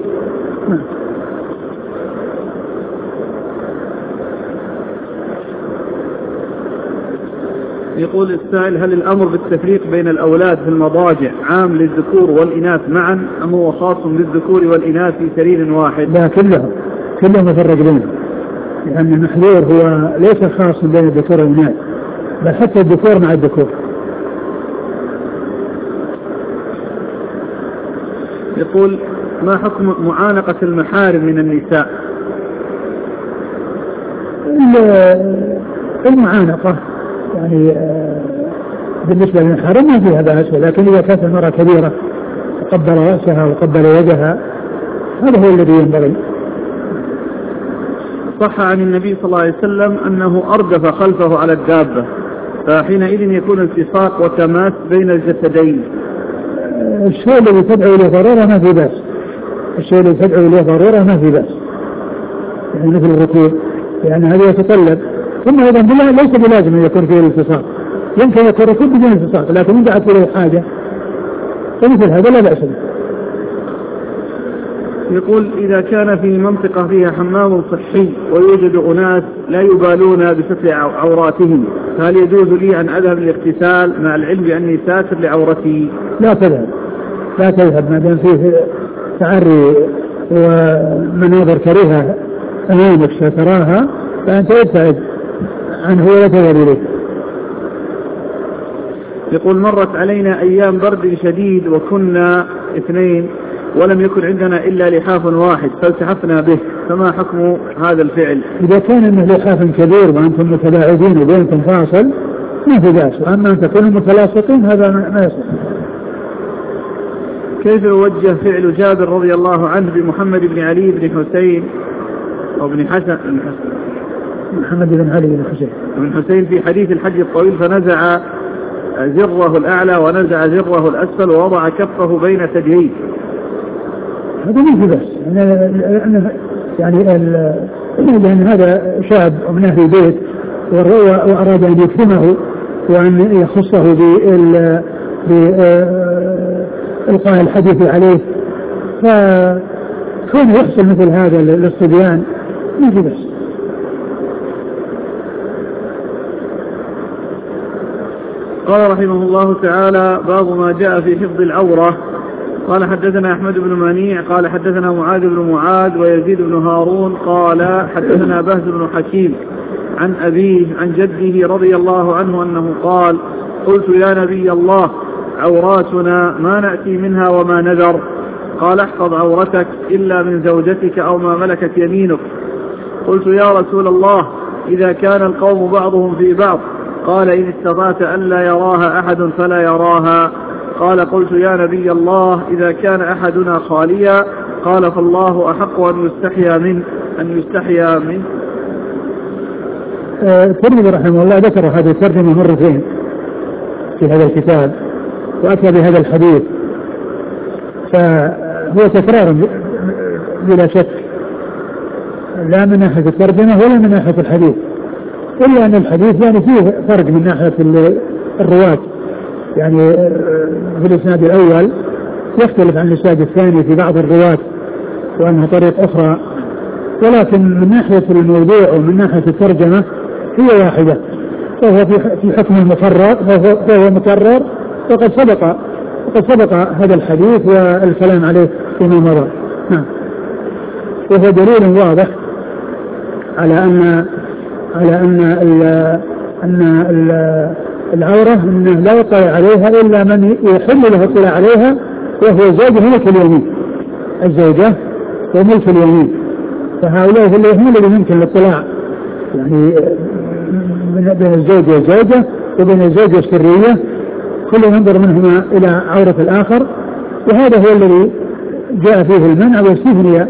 Speaker 1: يقول السائل: هل الأمر بالتفريق بين الأولاد في المضاجع عام للذكور والإناث معا، أم هو خاص بالذكور والإناث في سرير واحد؟
Speaker 2: لا، كلهم مفرق بينهم، لأن المحذور هو ليس خاص بين الذكور والإناث، بل حتى الذكور مع الذكور.
Speaker 1: يقول: ما حكم معانقة المحارم من النساء؟
Speaker 2: المعانقة يعني بالنسبة للمحارم ما فيها بأس، ولكن إذا كانت المرأة كبيرة وقبل رأسها وقبل وجهها هذا هو الذي ينبغي.
Speaker 1: صح عن النبي صلى الله عليه وسلم أنه أردف خلفه على الدابة، فحينئذ يكون التصاق وتماس بين الجسدين.
Speaker 2: الشيء الذي تدعو إلى ضرورة ما في بأس، الشيء الذي تدعو إليه ضرورة ما في بأس، يعني مثل الركوب، يعني هذا يتطلب. ثم أيضا ليس بلازم أن يكون فيه الالتصاق، يمكن يكون ركوب بدون التصاق، لكن إن دعت إليه حاجة فمثل هذا لا بأس به.
Speaker 1: يقول إذا كان في منطقة فيها حمام صحي ويوجد أناس لا يبالون بستر عوراتهم، فهل يجوز لي أن أذهب للاغتسال مع العلم بأني ساتر لعورتي؟
Speaker 2: لا تذهب ما دام فيه تعري ومناظر كريهة أمامك ستراها، فأنت ابتعد عنه ولا تذهب إليه.
Speaker 1: يقول مرت علينا أيام برد شديد وكنا 2 ولم يكن عندنا إلا لحاف واحد فالتحفنا به، فما حكم هذا الفعل؟
Speaker 2: إذا كان إنه لحاف كبير وأنتم متباعدين وبينكم فاصل ما في بأس، وأما أن تكونوا متلاصقين هذا ما يصح.
Speaker 1: كيف يوجه فعل جابر رضي الله عنه بمحمد بن علي بن حسين أو بن حسن
Speaker 2: محمد بن علي بن
Speaker 1: حسين في حديث الحج الطويل فنزع زره الأعلى ونزع زره الأسفل ووضع كفه بين ثدييه؟
Speaker 2: هذا ما في بأس، يعني لأن هذا شاب ومن أهل البيت وأراد أن يكرمه وأن يخصه بإلقاء الحديث عليه، فكون يحصل مثل هذا للصبيان ما في بأس.
Speaker 1: قال رحمه الله تعالى: باب ما جاء في حفظ العورة. قال حدثنا أحمد بن منيع قال حدثنا معاذ بن معاذ ويزيد بن هارون قال حدثنا بهز بن حكيم عن أبيه عن جده رضي الله عنه أنه قال: قلت يا نبي الله عوراتنا ما نأتي منها وما نذر؟ قال: احفظ عورتك إلا من زوجتك أو ما ملكت يمينك. قلت يا رسول الله إذا كان القوم بعضهم في بعض؟ قال: إن استطعت ألا يراها أحد فلا يراها. قال: قلت يا نبي الله إذا كان أحدنا خاليا؟ قال: فالله أحق أن يستحيا منه.
Speaker 2: الترمذي رحمه الله ذكر هذه الترجمة مرتين في هذا الكتاب وأتى بهذا الحديث، فهو تكرار بلا شك، لا من ناحية الترجمة ولا من ناحية الحديث، إلا أن الحديث يعني فيه فرق من ناحية الرواة، يعني في الإسناد الأول يختلف عن الإسناد الثاني في بعض الرواة وأنها طريق أخرى، ولكن من ناحية الموضوع ومن ناحية الترجمة هي واحدة، وهو في حكم المقرر، فهو مكرر، وقد سبق هذا الحديث والكلام عليه فيما مضى. وهو دليل واضح على أن العورة إنه لا يطلع عليها إلا من يحل له الاطلاع عليها، وهو زوجها ملك اليمين، الزوجة وملك اليمين، فهؤلاء هم الذين يمكن الاطلاع يعني بين الزوج والزوجة وبين الزوجة السرية، كل ينظر منهما إلى عورة الآخر، وهذا هو الذي جاء فيه المنع واستثني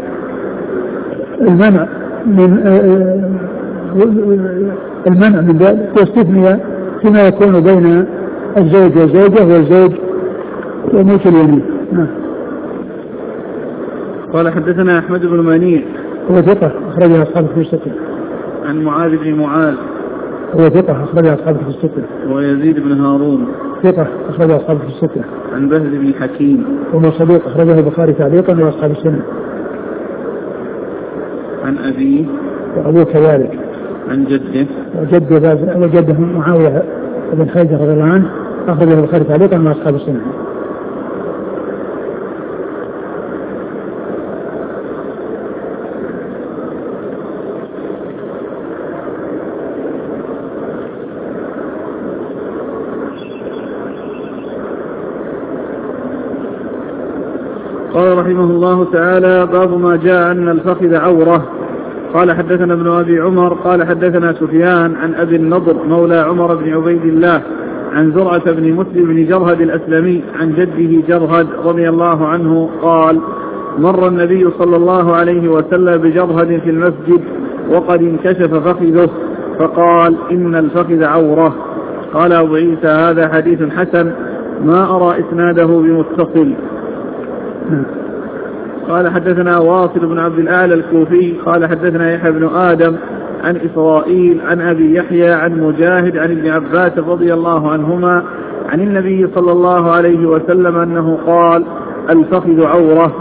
Speaker 2: من ذلك، واستثني فيما يكون بين الزوج والزوجة والزوج وملك اليمين.
Speaker 1: قال حدثنا أحمد بن منيع
Speaker 2: هو ثقة أخرجها أصحابه في الستة.
Speaker 1: عن معاذ بن معاذ
Speaker 2: هو ثقة أخرجها أصحابه في الستة.
Speaker 1: ويزيد بن هارون ثقة
Speaker 2: أخرجها أصحابه في الستة.
Speaker 1: عن بهز بن حكيم
Speaker 2: وهو صديق أخرجه البخاري تعليقا وأصحاب السنة.
Speaker 1: عن أبيه
Speaker 2: وأبوه كذلك.
Speaker 1: عن جده
Speaker 2: وجده معاوية بن حيدر رضي الله عنه أخرجه البخاري تعليقا وأصحاب السنة.
Speaker 1: قال رحمه الله تعالى: باب ما جاء أن الفخذ عورة. قال حدثنا ابن أبي عمر قال حدثنا سفيان عن أبي النضر مولى عمر بن عبيد الله عن زرعة بن مسلم بن جرهد الأسلمي عن جده جرهد رضي الله عنه قال: مر النبي صلى الله عليه وسلم بجرهد في المسجد وقد انكشف فخذه فقال: إن الفخذ عورة. قال أبو عيسى: هذا حديث حسن ما أرى إسناده بمتصل. قال حدثنا واصل بن عبد الأعلى الكوفي قال حدثنا يحيى بن آدم عن إسرائيل عن أبي يحيى عن مجاهد عن ابن عباس رضي الله عنهما عن النبي صلى الله عليه وسلم أنه قال الفخذ عورة.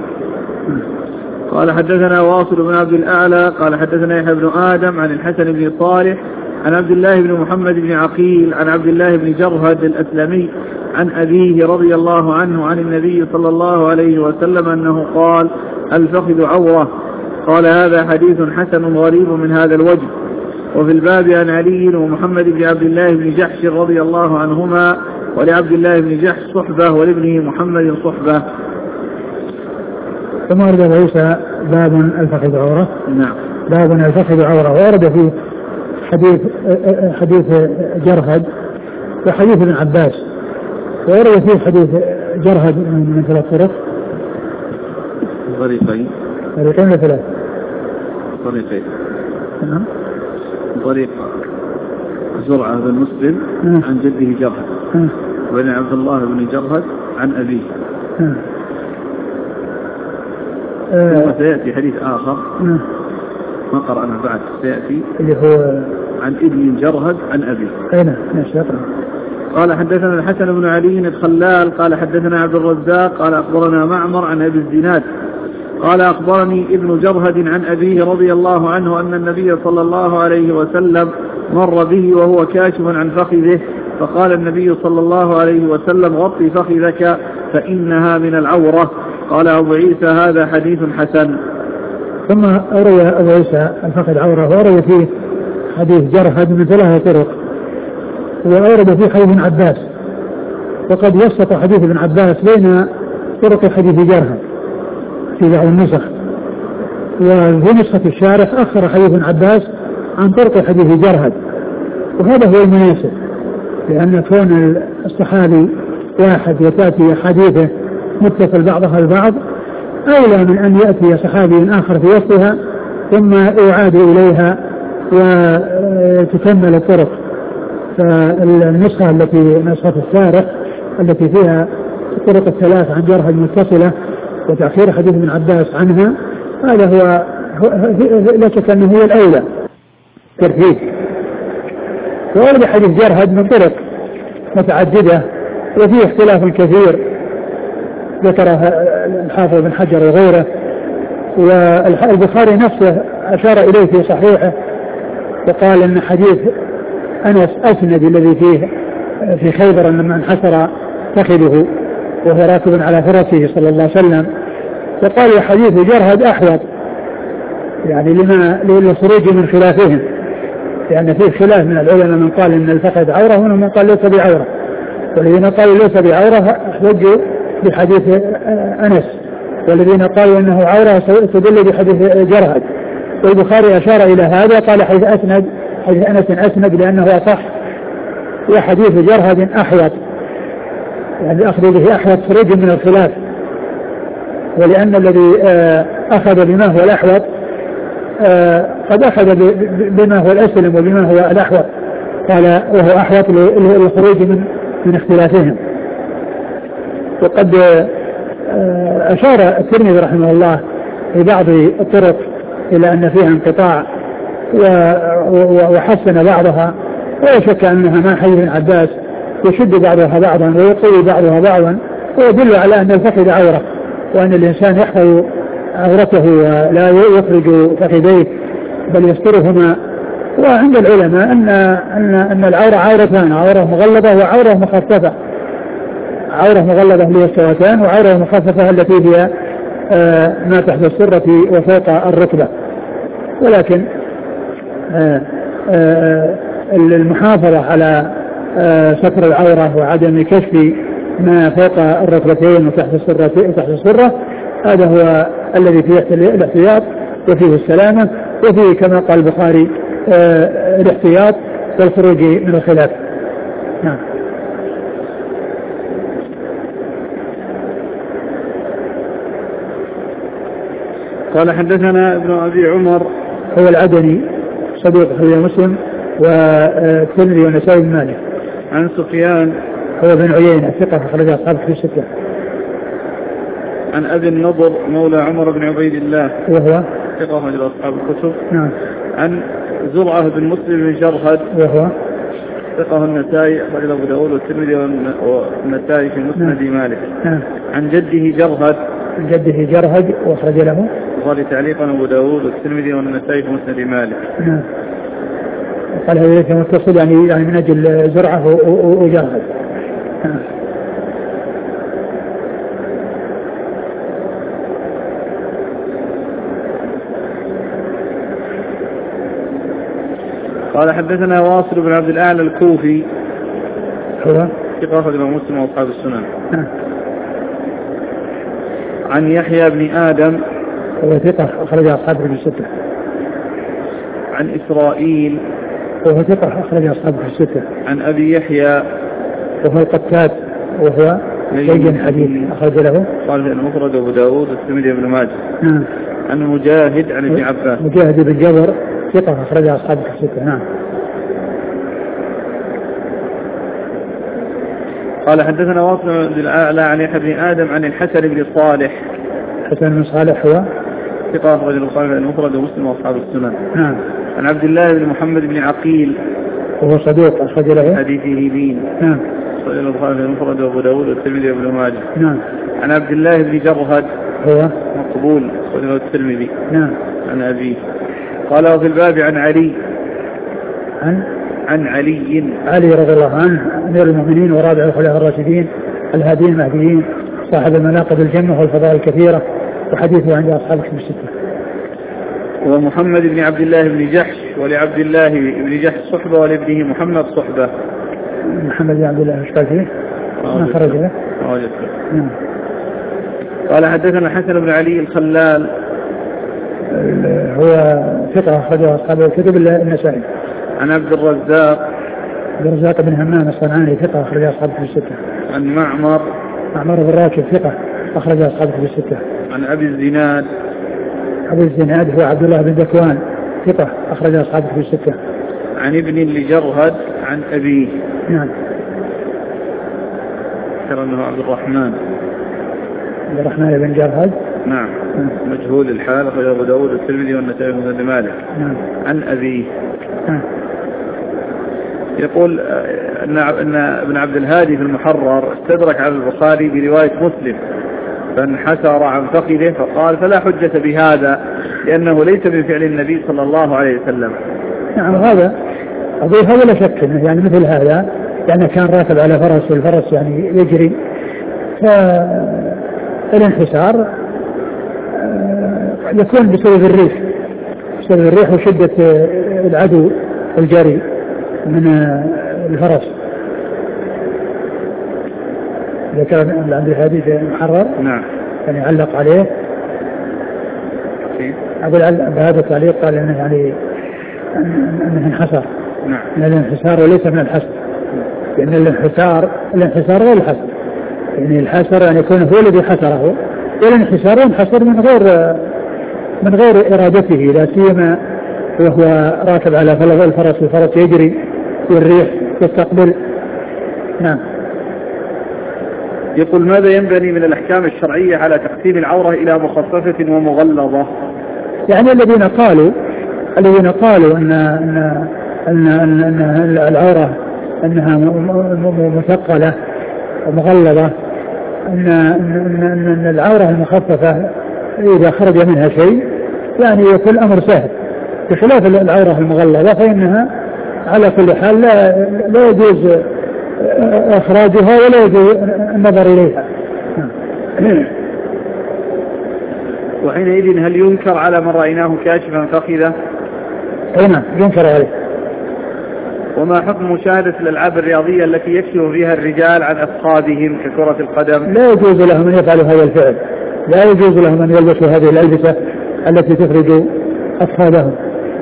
Speaker 1: قال حدثنا واصل بن عبد الأعلى قال حدثنا يحيى بن آدم عن الحسن بن صالح عن عبد الله بن محمد بن عقيل عن عبد الله بن جرهد الأسلمي عن أبيه رضي الله عنه عن النبي صلى الله عليه وسلم أنه قال الفخذ عورة. قال هذا حديث حسن غريب من هذا الوجه. وفي الباب عن علي ومحمد بن عبد الله بن جحش رضي الله عنهما ولعبد الله بن جحش صحبة ولابنه محمد صحبة.
Speaker 2: ثم ورد عيسى باب الفخذ عورة.
Speaker 1: نعم.
Speaker 2: باب الفخذ عورة ورد فيه حديث جرهد وحديث ابن عباس وورد فيه حديث جرهد من 3 طرق.
Speaker 1: طريقين
Speaker 2: وثلاث
Speaker 1: طريقين. نعم. طريق زرعة بن مسلم عن جده جرهد وبن عبد الله بن جرهد عن أبيه. ثم سيأتي حديث آخر ما قرأنا بعد سيأتي
Speaker 2: اللي هو
Speaker 1: عن ابن جرهد عن أبيه.
Speaker 2: أين نشاطنا.
Speaker 1: قال حدثنا الحسن بن علي الخلال قال حدثنا عبد الرزاق قال أخبرنا معمر عن أبي الزناد قال أخبرني ابن جرهد عن أبيه رضي الله عنه أن النبي صلى الله عليه وسلم مر به وهو كاشف عن فخذه فقال النبي صلى الله عليه وسلم غطي فخذك فإنها من العورة. قال أبو عيسى هذا حديث حسن.
Speaker 2: ثم أروي أبو عيسى الفخذ عورة وأروي فيه حديث جرهد من 3 طرق وأورد فيه حديث ابن عباس وقد وسط حديث ابن عباس بين طرق حديث جرهد في بعض النسخ وفي نسخة الشارح أخر حديث ابن عباس عن طرق حديث جرهد وهذا هو المناسب لأن كون الصحابي واحد وتأتي حديثه متصل بعضها البعض أولى من أن يأتي صحابي آخر في وسطها ثم يعاد إليها وتكمل الطرق. فالنسخة التي نسخة الشارح التي فيها الطرق 3 عن جرهد متصلة وتأخير حديث ابن عباس عنها هذا هو لا شك أنه هو الأولى ترتيب. وورد حديث جرهد من طرق متعددة وفيه اختلاف كثير ذكره الحافظ بن حجر وغيره والبخاري نفسه أشار إليه في صحيحه وقال أن حديث أنس أسند الذي فيه في خيبر لما انحسر فخذه وهو راكب على فرسه صلى الله عليه وسلم وقال حديث جرهد أحوط يعني للخروج من خلافهم لأن فيه خلاف من العلماء من قال إن الفخذ عورة ومن من قال ليس بعورة والذين قالوا ليس بعورة احتجوا بحديث أنس والذين قالوا إنه عورة تدل بحديث جرهد والبخاري أشار إلى هذا قال حديث أنس أسند لأنه أصح وحديث جرهد أحوط يعني أخذ به أحوط خروج من الخلاف ولأن الذي أخذ بما هو الأحوط قد أخذ بما هو الأسلم وبما هو الأحوط قال وهو أحوط للخروج من اختلافهم. وقد أشار الترمذي رحمه الله في بعض الطرق إلى أن فيها انقطاع وحسن بعضها ولا شك أنها ما حديث ابن عباس يشد بعضها بعضا ويقوي بعضها بعضا ويدل على أن الفخذ عورة وأن الإنسان يحفظ عورته ولا يخرج فخذيه بل يسترهما. وعند العلماء أن العورة عورتان عورة مغلظة وعورة مخففة. عورة مغلظة هي السواتان وعورة مخففة التي هي ما تحت السرة وفوق الركبة. ولكن المحافظة على ستر العورة وعدم كشف ما فوق الركبتين وتحت السرة هذا هو الذي فيه الاحتياط وفيه السلامة وفيه كما قال البخاري الاحتياط والخروج من الخلاف. نعم.
Speaker 1: قال حدثنا ابن أبي عمر
Speaker 2: هو العدني صدوق أخرجه مسلم والترمذي والنسائي بن ماجه.
Speaker 1: عن سفيان
Speaker 2: هو بن عيينة ثقة أخرج أصحابه في 6.
Speaker 1: عن أبي النضر مولى عمر بن عبيد الله
Speaker 2: وهو
Speaker 1: ثقة أخرج أصحاب الكتب.
Speaker 2: نعم.
Speaker 1: عن زرعة بن مسلم بن جرهد
Speaker 2: وهو
Speaker 1: ثقة النسائي أخرج أبو داود والترمذي والنسائي في مسند مالك.
Speaker 2: نعم.
Speaker 1: عن جده جرهد
Speaker 2: عن جده جرهد وأخرج له
Speaker 1: البخاري تعليقا أبو داود والترمذي والنسائي في مسند مالك.
Speaker 2: نعم. قال هذا ليس متصل يعني من أجل زرعة وجرهد. نعم.
Speaker 1: قال حدثنا واصل بن عبد الأعلى الكوفي
Speaker 2: هو
Speaker 1: ثقة أخرج مسلم وأصحاب السنن.
Speaker 2: نعم.
Speaker 1: عن يحيى بن آدم
Speaker 2: هو ثقة أخرج أصحابه في الستة.
Speaker 1: عن إسرائيل
Speaker 2: وهو ثقة أخرج أصحابه في الستة.
Speaker 1: عن أبي يحيى
Speaker 2: وهو القتاد وهو لين حديث أخرج له
Speaker 1: قال في المفرد أبو داود والترمذي بن ماجه.
Speaker 2: نعم.
Speaker 1: عن مجاهد عن ابن عباس
Speaker 2: مجاهد بن جبر ثقة أخرج أصحابه في الستة. نعم.
Speaker 1: قال حدثنا واصل بن الأعلى عن يحيى بن آدم عن الحسن بن صالح.
Speaker 2: حسن بن صالح هو
Speaker 1: ثقة أخرج البخاري المفرد ومسلم وأصحاب السنن.
Speaker 2: نعم.
Speaker 1: عن عبد الله بن محمد بن عقيل
Speaker 2: وهو صدوق أخرج له
Speaker 1: حديثه لين.
Speaker 2: نعم.
Speaker 1: أخرج البخاري المفرد وأبو داود والترمذي وابن ماجه.
Speaker 2: نعم.
Speaker 1: عن عبد الله بن جرهد
Speaker 2: هو
Speaker 1: مقبول أخرج له الترمذي.
Speaker 2: نعم.
Speaker 1: عن أبيه. قال وفي الباب عن علي
Speaker 2: علي رضي الله عنه أمير المؤمنين ورابع الخلفاء الراشدين الهاديين المهديين صاحب المناقب الجنة والفضائل الكثيرة وحديثه عند أصحاب الكتب الستة.
Speaker 1: ومحمد بن عبد الله بن جحش ولعبد الله بن جحش صحبة ولابنه محمد صحبة.
Speaker 2: محمد بن عبد الله ايش قال فيه؟ ما خرج له. نعم.
Speaker 1: قال حدثنا حسن بن علي الخلال
Speaker 2: هو ثقة أخرج أصحاب الكتب النسائي.
Speaker 1: عن عبد الرزاق
Speaker 2: بن همام الصنعاني ثقة أخرج أصحاب الكتب الستة.
Speaker 1: عن معمر
Speaker 2: بن راشد ثقة أخرج أصحاب الكتب الستة.
Speaker 1: عن أبي الزناد
Speaker 2: هو عبد الله بن ذكوان ثقة أخرج أصحاب الكتب الستة.
Speaker 1: عن ابن لجرهد عن أبيه.
Speaker 2: نعم.
Speaker 1: ذكر أنه عبد الرحمن
Speaker 2: بن جرهد.
Speaker 1: نعم. مجهول الحال أخرج أبو داود والترمذي والنسائي بن مالك.
Speaker 2: نعم.
Speaker 1: عن أبيه.
Speaker 2: نعم.
Speaker 1: يقول أن ابن عبد الهادي في المحرر استدرك على البخاري برواية مسلم فانحسر عن فخذه فقال فلا حجة بهذا لأنه ليس من فعل النبي صلى الله عليه وسلم.
Speaker 2: نعم. هذا لا شك انه يعني مثل هذا يعني كان راكب على فرس والفرس يعني يجري فالانحسار يكون بسبب الريح وشدة العدو الجاري من الفرس. ذكر عند الحديث المحرر.
Speaker 1: نعم.
Speaker 2: يعني علق عليه بهذا التعليق قال انه يعني انه انحسر.
Speaker 1: نعم.
Speaker 2: من الانحسار وليس من الحسر لان الانحسار غير الحسر. يعني الحسر يعني يكون هو الذي حسره والانحسار ينحسر من غير ارادته لا سيما وهو راكب على الفرس والفرس يجري والريح تستقبل. نعم.
Speaker 1: يقول ماذا ينبني من الأحكام الشرعية على تقسيم العورة إلى مخففة ومغلظة؟
Speaker 2: يعني الذين قالوا أن العورة أنها مثقلة ومغلظة أن العورة المخففة إذا خرج منها شيء يعني يكون الأمر سهل بخلاف العورة المغلظة فإنها على كل حال لا يجوز إخراجها ولا يجوز النظر إليها.
Speaker 1: وحينئذ هل ينكر على من رأيناه كاشفا فخذه؟
Speaker 2: نعم ينكر عليه.
Speaker 1: وما حكم مشاهدة الألعاب الرياضية التي يكشف فيها الرجال عن أفخاذهم ككرة القدم؟
Speaker 2: لا يجوز لهم أن يفعلوا هذا الفعل، لا يجوز لهم أن يلبسوا هذه الألبسة التي تخرج أفخاذهم،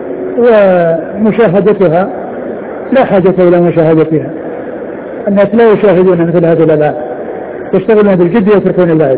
Speaker 2: ومشاهدتها لا حاجة إلى مشاهدتها. الناس لا يشاهدون مثل هذه الألعاب، يشتغلون بالجد ويتركون اللعب.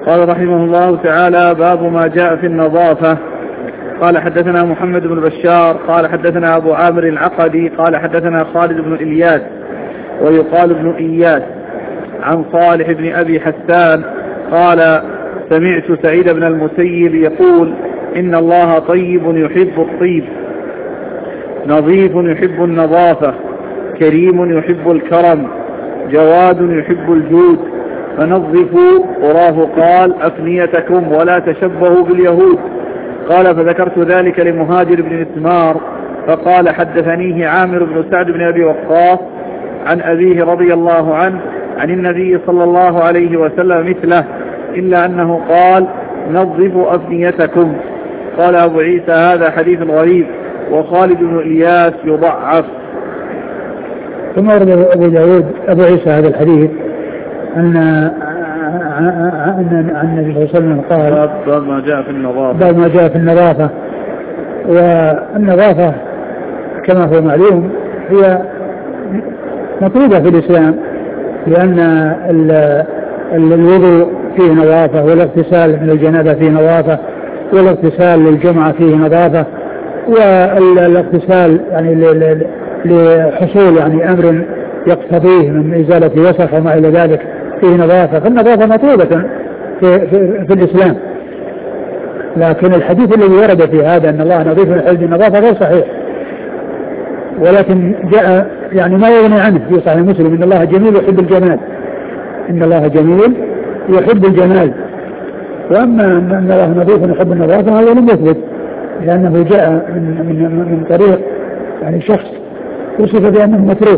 Speaker 1: قال رحمه الله تعالى: باب ما جاء في النظافة. قال حدثنا محمد بن بشار قال حدثنا أبو عامر العقدي قال حدثنا خالد بن إلياس ويقال ابن إياس عن صالح بن أبي حسان قال: سمعت سعيد بن المسيب يقول: إن الله طيب يحب الطيب، نظيف يحب النظافة، كريم يحب الكرم، جواد يحب الجود، فنظفوا وراه قال: أفنيتكم ولا تشبهوا باليهود. قال: فذكرت ذلك لمهاجر بن مسمار فقال: حدثنيه عامر بن سعد بن أبي وقاص عن أبيه رضي الله عنه عن النبي صلى الله عليه وسلم مثله، إلا أنه قال: نظفوا أفنيتكم. قال أبو عيسى: هذا حديث غريب، وخالد بن إلياس يضعف.
Speaker 2: ثم ورد أبو داود أبو عيسى هذا الحديث أن النبي صلى الله عليه وسلم قال:
Speaker 1: باب ما جاء في النظافة.
Speaker 2: باب ما جاء في النظافة. والنظافة كما هو معلوم هي مطلوبة في الإسلام، لأن الوضوء فيه نظافة، والاغتسال من الجنابة فيه نظافة، والاغتسال للجمعة فيه نظافة، والاغتسال يعني لحصول يعني أمر يقتضيه من إزالة وسخ وما إلى ذلك فيه نظافة. فالنظافة مطلوبة في الإسلام. لكن الحديث الذي ورد في هذا أن الله نظيف يحب النظافة غير صحيح، ولكن جاء يعني ما يغني عنه في صحيح مسلم: إن الله جميل يحب الجمال، إن الله جميل يحب الجمال. وأما أن الله نظيف يحب النظافة هذا لم يثبت، لأنه جاء من طريق يعني شخص وصف بأنه متروك.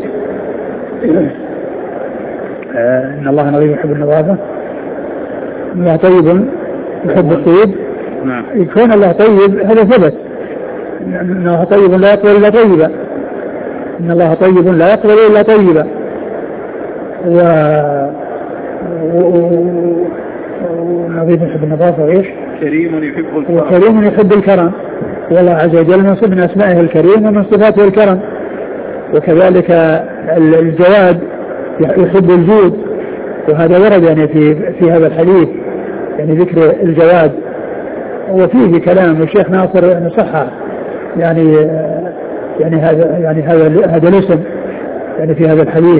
Speaker 2: إن الله نظيف يحب النظافة، الله طيب يحب الطيب. يكون الله طيب هذا ثبت، إن الله طيب لا يقبل إلا طيبا، إن الله طيب لا يقبل إلا طيبا. ونظيف يحب النظافة وإيش؟
Speaker 1: كريم يحب الكرم.
Speaker 2: وكريم يحب الكرم، والله عز وجل من أسمائه الكريم ومن صفاته الكرم. وكذلك الجواد يحب الجود، وهذا ورد يعني في هذا الحديث يعني ذكر الجواد، وفيه كلام الشيخ ناصر نصحح يعني هذا الاسم يعني في هذا الحديث.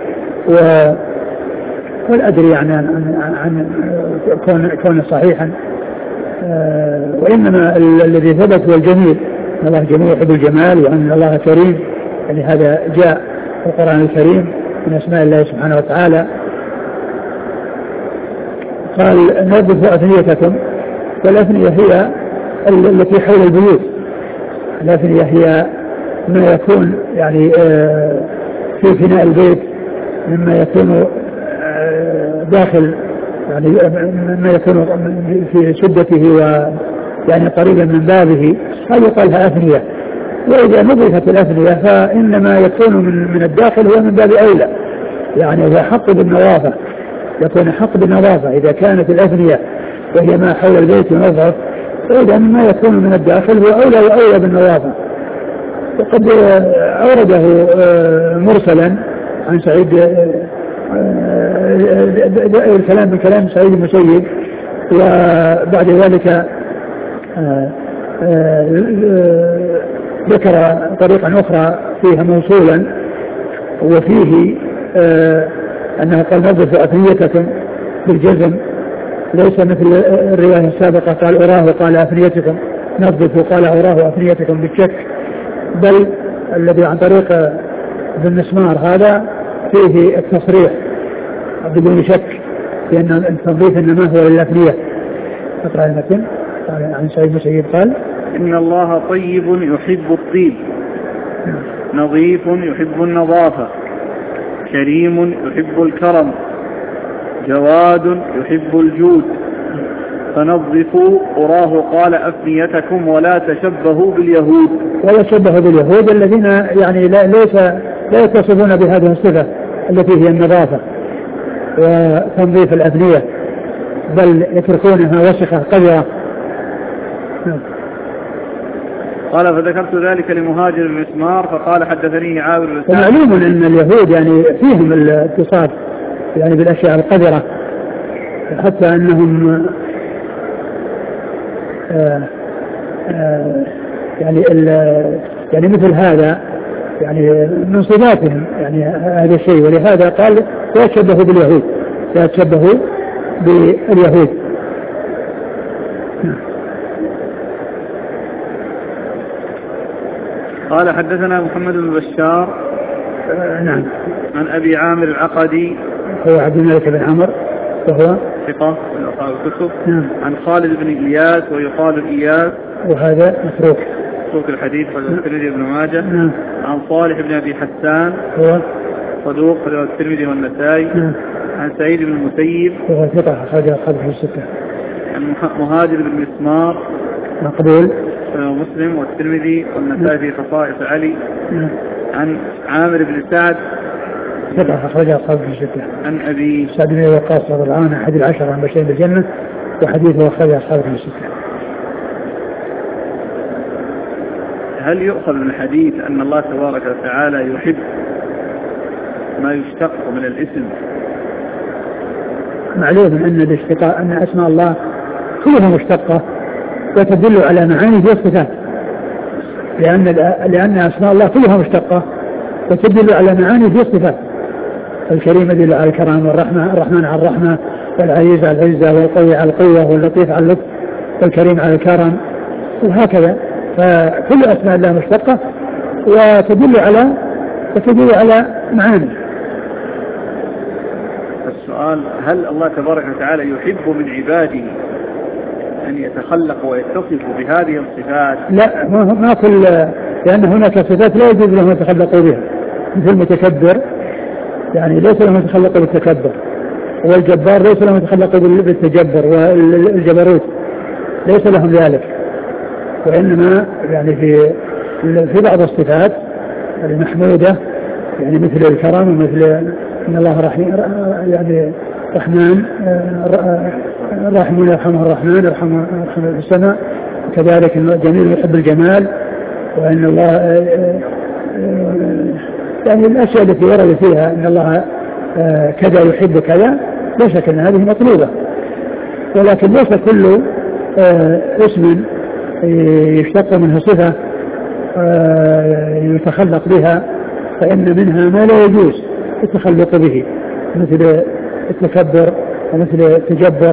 Speaker 2: ولا أدري يعني عن كون صحيحا، وإنما الذي ثبت هو الجميل، أن الله جميل يحب الجمال، وأن الله كريم، يعني هذا جاء في القرآن الكريم من أسماء الله سبحانه وتعالى. قال: نظفوا أفنيتكم. والأفنية هي التي حول البيوت، الأفنية هي ما يكون يعني في فناء البيت، مما يكون داخل يعني ما يكون في سدته ويعني قريبا من بابه، هذا يقال لها أفنية. وإذا نظفت الأفنية فإنما يكون من الداخل هو من باب أولى، يعني هو حق بالنظافة، يكون حق بالنظافة إذا كانت الأفنية وهي ما حول البيت ينظف، فإذا ما يكون من الداخل هو أولى وأولى بالنظافة. وقد أورده مرسلا عن سعيد، الكلام بكلام سعيد المسيب، وبعد ذلك ذكر طريقا أخرى فيها موصولا، وفيه أنها قال: نظفوا أفنيتكم بالجزم، ليس مثل الرواية السابقة قال أراه قال أفنيتكم، نظفوا قال أراه أفنيتكم بالشك، بل الذي عن طريق ابن مسمار هذا فيه التصريح بدون شك لأن التنظيف إنما هو للأفنية. أقرأ المتن عن سعيد مسيب قال:
Speaker 1: إن الله طيب يحب الطيب، نظيف يحب النظافة، كريم يحب الكرم، جواد يحب الجود، فنظفوا أراه قال: أفنيتكم ولا تشبهوا باليهود.
Speaker 2: ولا تشبهوا باليهود الذين يعني لا يتصفون بهذه الصفة التي هي النظافة وتنظيف الأفنية، بل يتركونها وسخة قذرة.
Speaker 1: قال: فذكرت ذلك لمهاجر بن مسمار فقال: حدثني عامر بن سعد.
Speaker 2: ومعلوم أن اليهود يعني فيهم الاتصاف يعني بالأشياء القذرة، حتى أنهم يعني مثل هذا يعني من صفاتهم يعني هذا الشيء، ولهذا قال لا تشبهوا باليهود، لا تشبهوا باليهود.
Speaker 1: قال حدثنا محمد بن بشار
Speaker 2: نعم
Speaker 1: عن أبي عامر العقدي
Speaker 2: هو عبد الملك بن عمرو وهو
Speaker 1: ثقة من أصحاب الكتب.
Speaker 2: نعم.
Speaker 1: عن خالد بن إياس ويقال إياس
Speaker 2: وهذا متروك
Speaker 1: الحديث والترمذي بن ماجه.
Speaker 2: نعم.
Speaker 1: عن صالح بن أبي حسان
Speaker 2: هو
Speaker 1: صدوق الترمذي والنسائي.
Speaker 2: نعم.
Speaker 1: عن سعيد بن المسيب
Speaker 2: وهو ثقة أخرج أصحابه في الستة.
Speaker 1: عن مهاجر بن مسمار
Speaker 2: مقبول
Speaker 1: مسلم والترمذي والنسائي في خصائص علي.
Speaker 2: نعم.
Speaker 1: عن عامر بن سعد
Speaker 2: ثقة أخرج أصحابه في الستة.
Speaker 1: عن أبي
Speaker 2: سعد بن وقاص رضي الله عنه أحد العشرة المبشرين بالجنة وحديثه أخرج أصحابه في الستة.
Speaker 1: هل يؤخذ من الحديث أن الله تبارك وتعالى يحب ما يشتق من الاسم؟
Speaker 2: معلوم أن الاشتقاق أن أسماء الله كلها مشتقة وتدل على معاني في الصفات، لأن أسماء الله كلها مشتقة وتدل على معاني في الصفات. الكريم يدل على الكرم، والرحمن على الرحمة، والعزيز على العزة، والقوي على القوة، واللطيف على اللطف، والكريم على الكرم، وهكذا. فكل أسماء الله مشتقة وتدل على معاني.
Speaker 1: السؤال: هل الله تبارك وتعالى يحب من عباده أن يتخلق ويتصف بهذه الصفات؟
Speaker 2: لا، ما كل، لأن هناك صفات لا يجوز لهم يتخلقوا بها، مثل المتكبر يعني ليس لهم يتخلقوا بالتكبر، والجبار ليس لهم يتخلقوا بالتجبر، والجبروت ليس لهم ذلك. وإنما يعني في بعض الصفات المحمودة يعني مثل الكرم، ومثل إن الله رحيم يعني رحمن رحم يرحمه الرحمن يرحمه في السماء، وكذلك الجميل يحب الجمال، وأن الله يعني الأشياء التي ورد فيها أن الله كذا يحب كذا لا شك أن هذه مطلوبة، ولكن ليس كل اسم يشتق منه صفة يتخلق بها، فإن منها ما لا يجوز التخلق به، مثل التكبر ومثل التجبر.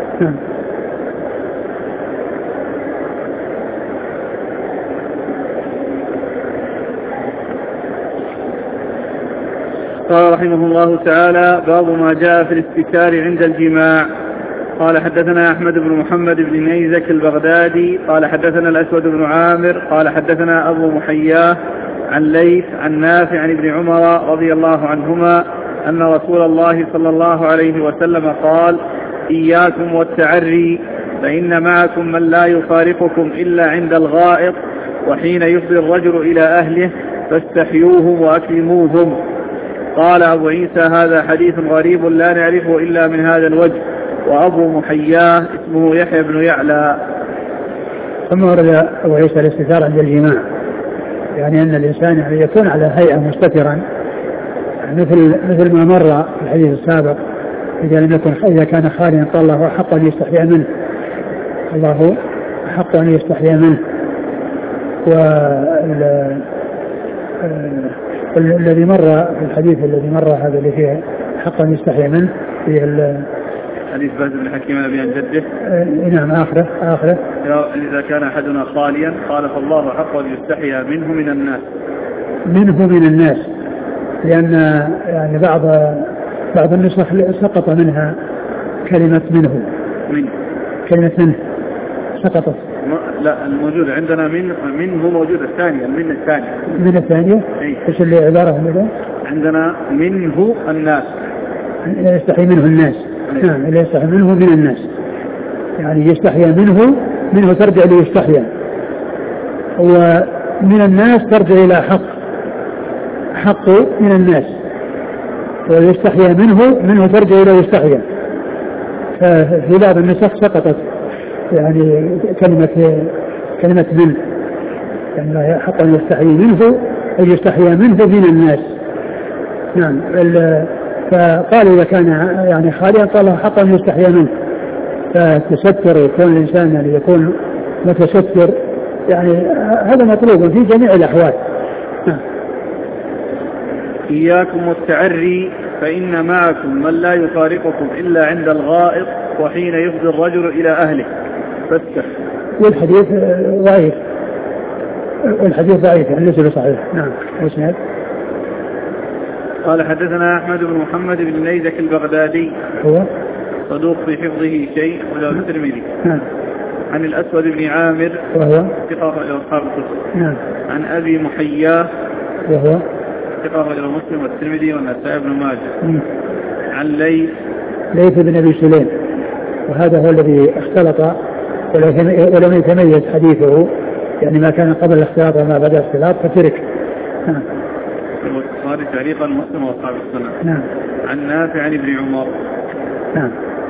Speaker 1: قال رحمه الله تعالى: باب ما جاء في الاستتار عند الجماع. قال حدثنا أحمد بن محمد بن نيزك البغدادي قال حدثنا الأسود بن عامر قال حدثنا أبو محياه عن ليث عن نافع عن ابن عمر رضي الله عنهما أن رسول الله صلى الله عليه وسلم قال: إياكم والتعري، فإن معكم من لا يفارقكم إلا عند الغائط، وحين يفضي الرجل إلى أهله فاستحيوهم وأكرموهم. قال أبو عيسى: هذا حديث غريب لا نعرفه إلا من هذا الوجه. وأبو محياه اسمه يحيى بن يعلى.
Speaker 2: ثم ورد أبو عيسى الاستتار عند الجماع، يعني أن الإنسان يعني يكون على هيئة مستترا، مثل ما مر في الحديث السابق: إذا كان خاليا قال الله حق أن يستحيا منه، الله حق أن يستحيا منه. والذي مر في الحديث الذي مر هذا اللي فيه حق أن يستحيا منه في
Speaker 1: حديث باز بن حكيم أبي عن جده.
Speaker 2: نعم آخره
Speaker 1: إذا كان أحدنا خاليا قال فالله حق أن يستحيا منه من الناس،
Speaker 2: لأن يعني بعض النسخ سقط منها كلمة منه. كلمة منه سقطت.
Speaker 1: لا، الموجود عندنا منه موجود الثانية، من
Speaker 2: الثانية. ايش اللي عبارة منه؟
Speaker 1: عندنا منه الناس،
Speaker 2: يستحي منه الناس. نعم، اللي يستحي منه من الناس، يعني يستحيا منه ترجع ليستحيا، ومن الناس ترجع إلى حق من الناس، ويستحيا منه ترجع إلى يستحيا. ففي بعض النسخ سقطت يعني كلمة من، يعني حق أن يستحيي منه أي يستحيا منه من الناس. نعم، فقال إذا كان يعني خاليا قال له حقا يستحيا منه. فتستر ويكون الإنسان يعني يكون متستر، يعني هذا مطلوب في جميع الأحوال.
Speaker 1: إياكم والتعري فإن معكم من لا يفارقكم إلا عند الغائط وحين يفضي الرجل إلى أهله فاستح.
Speaker 2: والحديث ضعيف، والحديث ضعيف يعني ليس بصحيح. نعم. واسناد.
Speaker 1: قال حدثنا أحمد بن محمد بن نيدك البغدادي
Speaker 2: هو
Speaker 1: صدوق في حفظه شيء وله الترمذي.
Speaker 2: نعم.
Speaker 1: عن الأسود بن عامر
Speaker 2: وهو
Speaker 1: ثقة إلى أصحاب الكتب.
Speaker 2: نعم.
Speaker 1: عن أبي محياه
Speaker 2: وهو
Speaker 1: ثقة إلى مسلم والترمذي والنسائي بن ماجه. عن ليث
Speaker 2: بن أبي سليم، وهذا هو الذي اختلط ولم يتميز حديثه، يعني ما كان قبل الاختلاط وما بعد الاختلاط فترك. نعم.
Speaker 1: والبخاري تعليقا مسلم واصحاب السنة.
Speaker 2: نعم.
Speaker 1: عن نافع عن ابن عمر.
Speaker 2: نعم.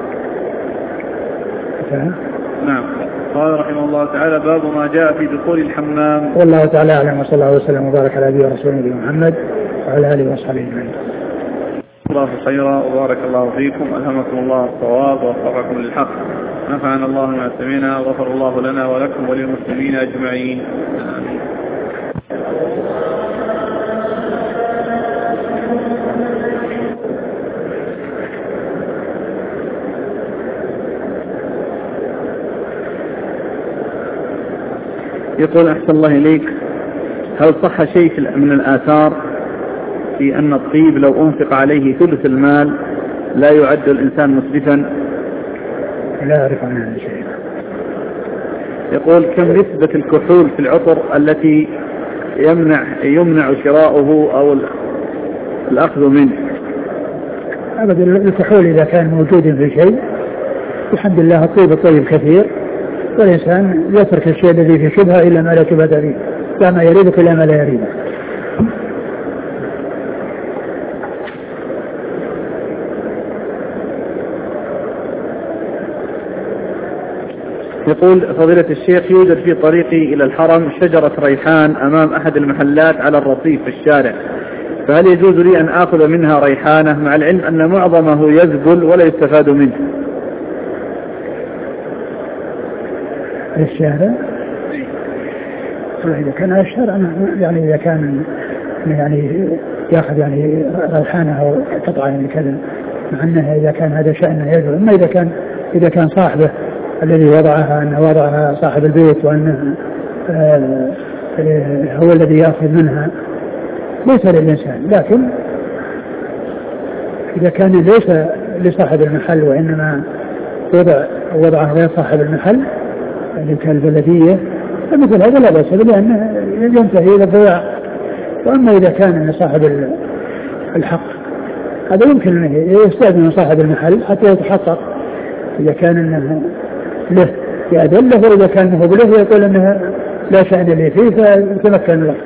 Speaker 1: نعم. قال رحمه الله تعالى باب ما جاء في دخول الحمام.
Speaker 2: والله تعالى أعلم، وصلى الله وسلم وبارك على نبينا ورسوله محمد وعلى آله وصحبه أجمعين.
Speaker 1: الله خيرا وبارك الله فيكم، ألهمكم الله الصواب ووفقكم للحق، نفعنا الله ما سمعنا وغفر الله لنا ولكم وللمسلمين أجمعين. آمين. يقول أحسن الله إليك، هل صح شيء من الآثار في أن الطيب لو أنفق عليه ثلث المال لا يعد الإنسان مسرفا؟
Speaker 2: لا أعرف عنها شيء.
Speaker 1: يقول كم نسبة الكحول في العطر التي يمنع شراؤه أو الأخذ منه؟
Speaker 2: أبدا، الكحول إذا كان موجود في شيء الحمد لله الطيب الطيب كثير، والإنسان يترك الشيء الذي في شبهة إلا ما لا شبهة فيه، لا ما يريدك إلا ما لا يريدك.
Speaker 1: يقول فضيلة الشيخ، يوجد في طريقي إلى الحرم شجرة ريحان أمام أحد المحلات على الرصيف في الشارع، فهل يجوز لي أن آخذ منها ريحانة مع العلم أن معظمه يذبل ولا يستفاد منه؟
Speaker 2: الشارع إذا كان على الشارع يعني إذا كان يعني يأخذ يعني ريحانة أو قطعة يعني كذا، مع أنه إذا كان هذا شأنه يذبل. أما إذا كان صاحبه الذي وضعها أنه وضعها صاحب البيت وأنه هو الذي يأخذ منها ليس للإنسان، لكن إذا كان ليس لصاحب المحل وإنما وضعه غير صاحب المحل يعني كالبلدية، فمثل هذا لا بأس به لأنه ينتهي إلى الضياع. وأما إذا كان لصاحب الحق هذا يمكن أن يستأذن من صاحب المحل حتى يتحقق إذا كان أنه له يأذله، وإذا كان أنه بله يقول أنه لا شأن لي فيه فتمكن له.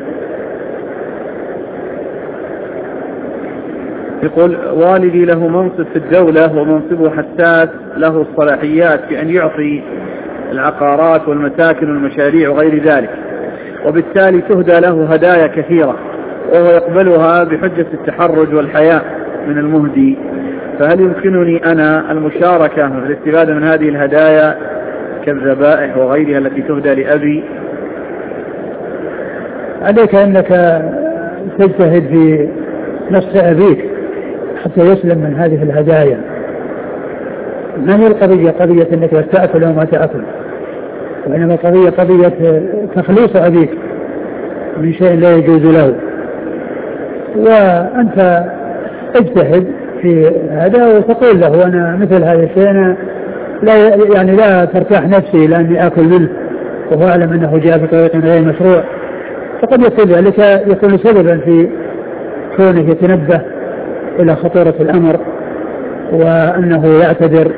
Speaker 1: يقول والدي له منصب في الدولة ومنصبه حساس، له الصلاحيات في أن يعطي العقارات والمساكن والمشاريع وغير ذلك، وبالتالي تهدى له هدايا كثيرة وهو يقبلها بحجة التحرج والحياء من المهدي، فهل يمكنني أنا المشاركة في الاستفادة من هذه الهدايا كالذبائح وغيرها التي تهدى لأبي؟
Speaker 2: عليك أنك تجتهد في نصح أبيك حتى يسلم من هذه الهدايا. ما هي القضية قضية أنك تأكل أو ما تأكل، وإنما قضية تخليص أبيك من شيء لا يجوز له، وأنت اجتهد في هذا وتقول له أنا مثل هذا الشيء أنا لا ترتاح نفسي لأني آكل منه وهو أعلم أنه جاء بطريقة غير مشروع، فقد يكون ذلك يكون سببا في كونه يتنبه إلى خطورة الأمر، وأنه يعتذر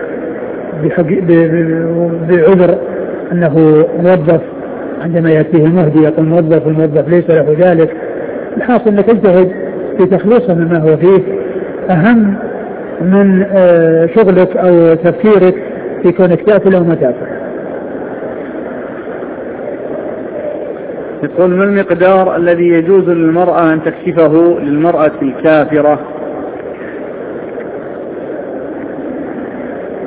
Speaker 2: بعذر أنه موظف عندما يأتيه المهدي يقول موظف والموظف ليس له ذلك. الحاصل أنك تجتهد في تخليصه مما هو فيه أهم من شغلك أو تفكيرك في كونك تأكل أو ما تأكل.
Speaker 1: يقول ما المقدار الذي يجوز للمرأة أن تكشفه للمرأة الكافرة؟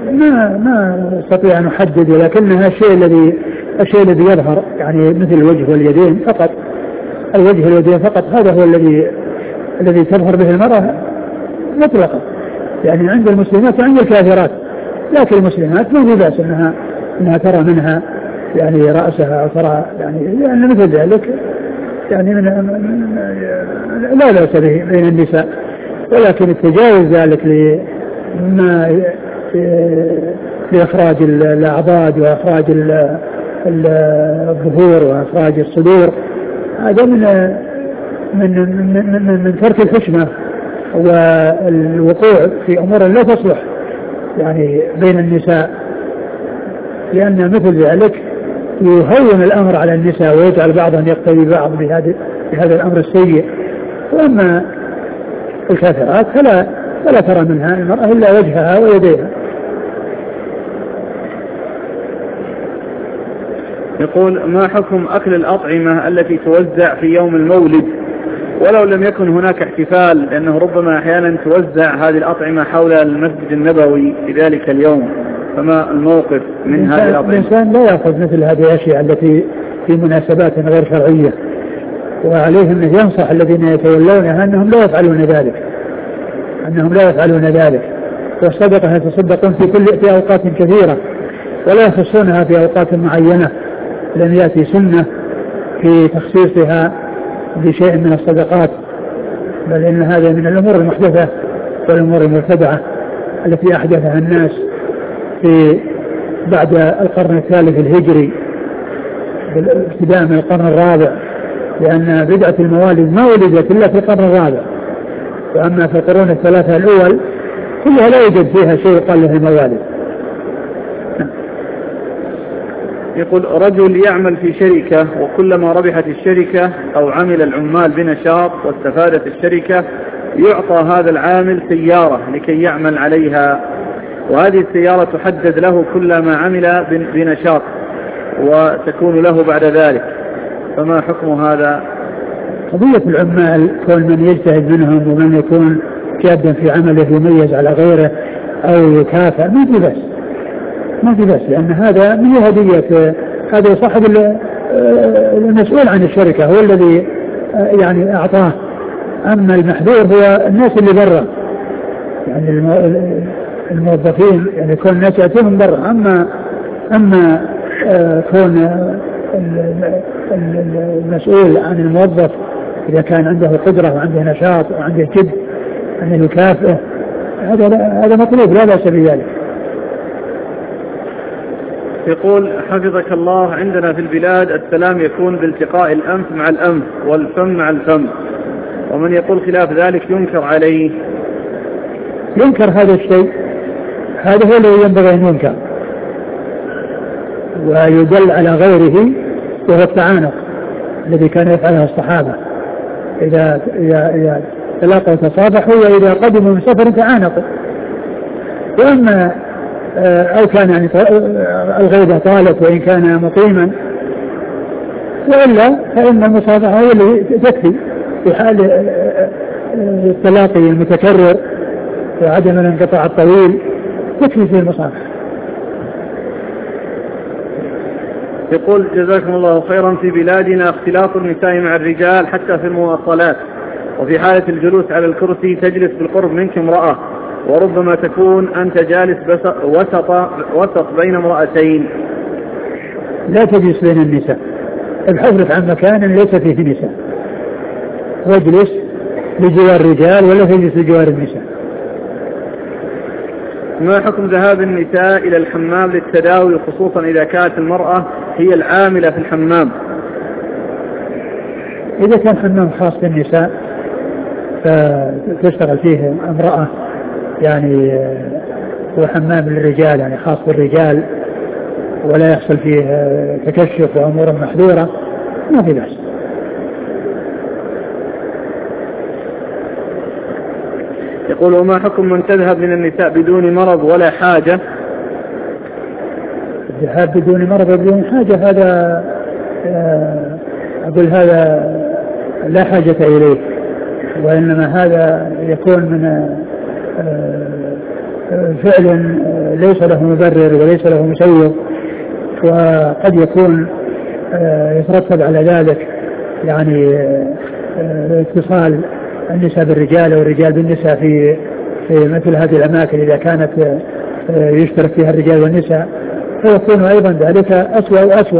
Speaker 2: ما استطيع أن أحدد، ولكنها الشيء الذي يظهر يعني مثل الوجه واليدين فقط. الوجه واليدين فقط هذا هو الذي تظهر به المرأة مطلقا، يعني عند المسلمات وعند الكافرات. لكن المسلمات ما في بأس انها ترى منها يعني رأسها او ترى يعني مثل ذلك، يعني لا بأس به بين النساء. ولكن التجاوز ذلك لإخراج الأعضاد وإخراج الظهور وإخراج الصدور، هذا من ترك الحشمة والوقوع في أمور لا تصلح يعني بين النساء، لأن مثل ذلك يهون الأمر على النساء ويجعل بعضهم يقتدي بعض بهذا الأمر السيء. وأما الكافرات فلا ترى منها المرأة إلا وجهها ويديها.
Speaker 1: يقول: ما حكم أكل الأطعمة التي توزع في يوم المولد ولو لم يكن هناك احتفال، لأنه ربما أحيانا توزع هذه الأطعمة حول المسجد النبوي في ذلك اليوم، فما الموقف من هذه الأطعمة؟
Speaker 2: الإنسان لا يأخذ مثل هذه الأشياء التي في مناسبات غير شرعية، وعليهم أن ينصح الذين يتولونها أنهم لا يفعلون ذلك، والصدقة يتصدقون في أوقات كثيرة ولا يخصونها في أوقات معينة، لم يأتي سنة في تخصيصها بشيء من الصدقات، بل إن هذا من الأمور المحدثة والأمور المبتدعة التي أحدثها الناس في بعد القرن الثالث الهجري ابتداء من القرن الرابع، لأن بدعة الموالد ما ولدت إلا في القرن الرابع، وأما في القرون الثلاثة الأول كلها لا يوجد فيها شيء يقال له الموالد.
Speaker 1: يقول: رجل يعمل في شركة وكلما ربحت الشركة أو عمل العمال بنشاط واستفادت الشركة يعطى هذا العامل سيارة لكي يعمل عليها، وهذه السيارة تحدد له كلما عمل بنشاط وتكون له بعد ذلك، فما حكم هذا؟
Speaker 2: قضية العمال كل من يجتهد منهم ومن يكون جادا في عمله يميز على غيره أو يكافئ ما في بس، لأن هذا من هدية، هذا صاحب المسؤول عن الشركة هو الذي يعني أعطاه، أما المحذور هو الناس اللي برا، يعني الموظفين، يعني كون الناس يأتون من برا. أما كون المسؤول عن الموظف إذا كان عنده قدرة وعنده نشاط وعنده جد أنه يكافئه، هذا مطلوب لا بأس بذلك.
Speaker 1: يقول: حفظك الله، عندنا في البلاد السلام يكون بالتقاء الأنف مع الأنف والفم مع الفم، ومن يقول خلاف ذلك ينكر عليه.
Speaker 2: ينكر هذا الشيء، هذا هو الذي ينبغي أن ينكر ويدل على غيره، وهو التعانق الذي كان يفعله الصحابة، إذا تلاقوا تصافحوا وإذا قدموا من سفر تعانقوا. وأما أو كان يعني الغيبة طالت وإن كان مقيما، وإلا فإن المصافحة هي اللي تكفي في حال التلاقي المتكرر وعدم الانقطاع الطويل، تكفي في المصافحة.
Speaker 1: يقول: جزاكم الله خيرا، في بلادنا اختلاط النساء مع الرجال حتى في المواصلات، وفي حالة الجلوس على الكرسي تجلس بالقرب منك امرأة، وربما تكون أنت جالس وسط بين امرأتين.
Speaker 2: لا تجلس بين النساء، ابحث عن مكان ليس فيه نساء واجلس لجوار الرجال ولا تجلس لجوار النساء.
Speaker 1: ما حكم ذهاب النساء إلى الحمام للتداوي، خصوصا إذا كانت المرأة هي العاملة في الحمام؟
Speaker 2: إذا كان حمام خاص بالنساء فتشتغل فيه امرأة، يعني هو حمام للرجال يعني خاص بالرجال ولا يحصل فيه تكشف وأمور محذورة، ما في بأس.
Speaker 1: يقول: وما حكم من تذهب من النساء بدون مرض ولا حاجة؟
Speaker 2: الذهاب بدون مرض وبدون حاجة هذا أقول هذا لا حاجة إليه، وإنما هذا يكون من فعل ليس له مبرر وليس له مسوغ، وقد يكون يترتب على ذلك يعني اتصال النساء بالرجال والرجال بالنساء في مثل هذه الأماكن إذا كانت يشترك فيها الرجال والنساء، فيكون أيضا ذلك أسوأ وأسوأ.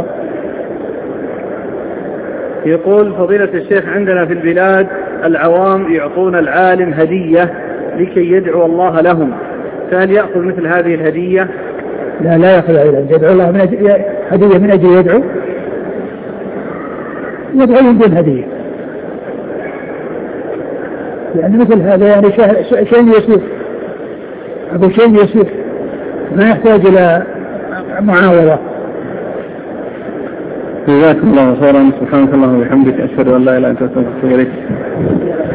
Speaker 1: يقول فضيلة الشيخ عندنا في البلاد العوام يعطون العالم هدية لكي يدعو الله لهم، فهل يأخذ مثل هذه الهدية؟
Speaker 2: لا يأخذ هدية، يدعو الله هدية من أجل يدعو من دون هدية، يعني مثل هذا يعني شيء يسير، أقول شيء يسير ما يحتاج إلى معاوضة.
Speaker 1: جزاكم الله خيرا، سبحانك اللهم وبحمدك، أشهد أن لا إله إلا أنت أستغفرك وأتوب إليك.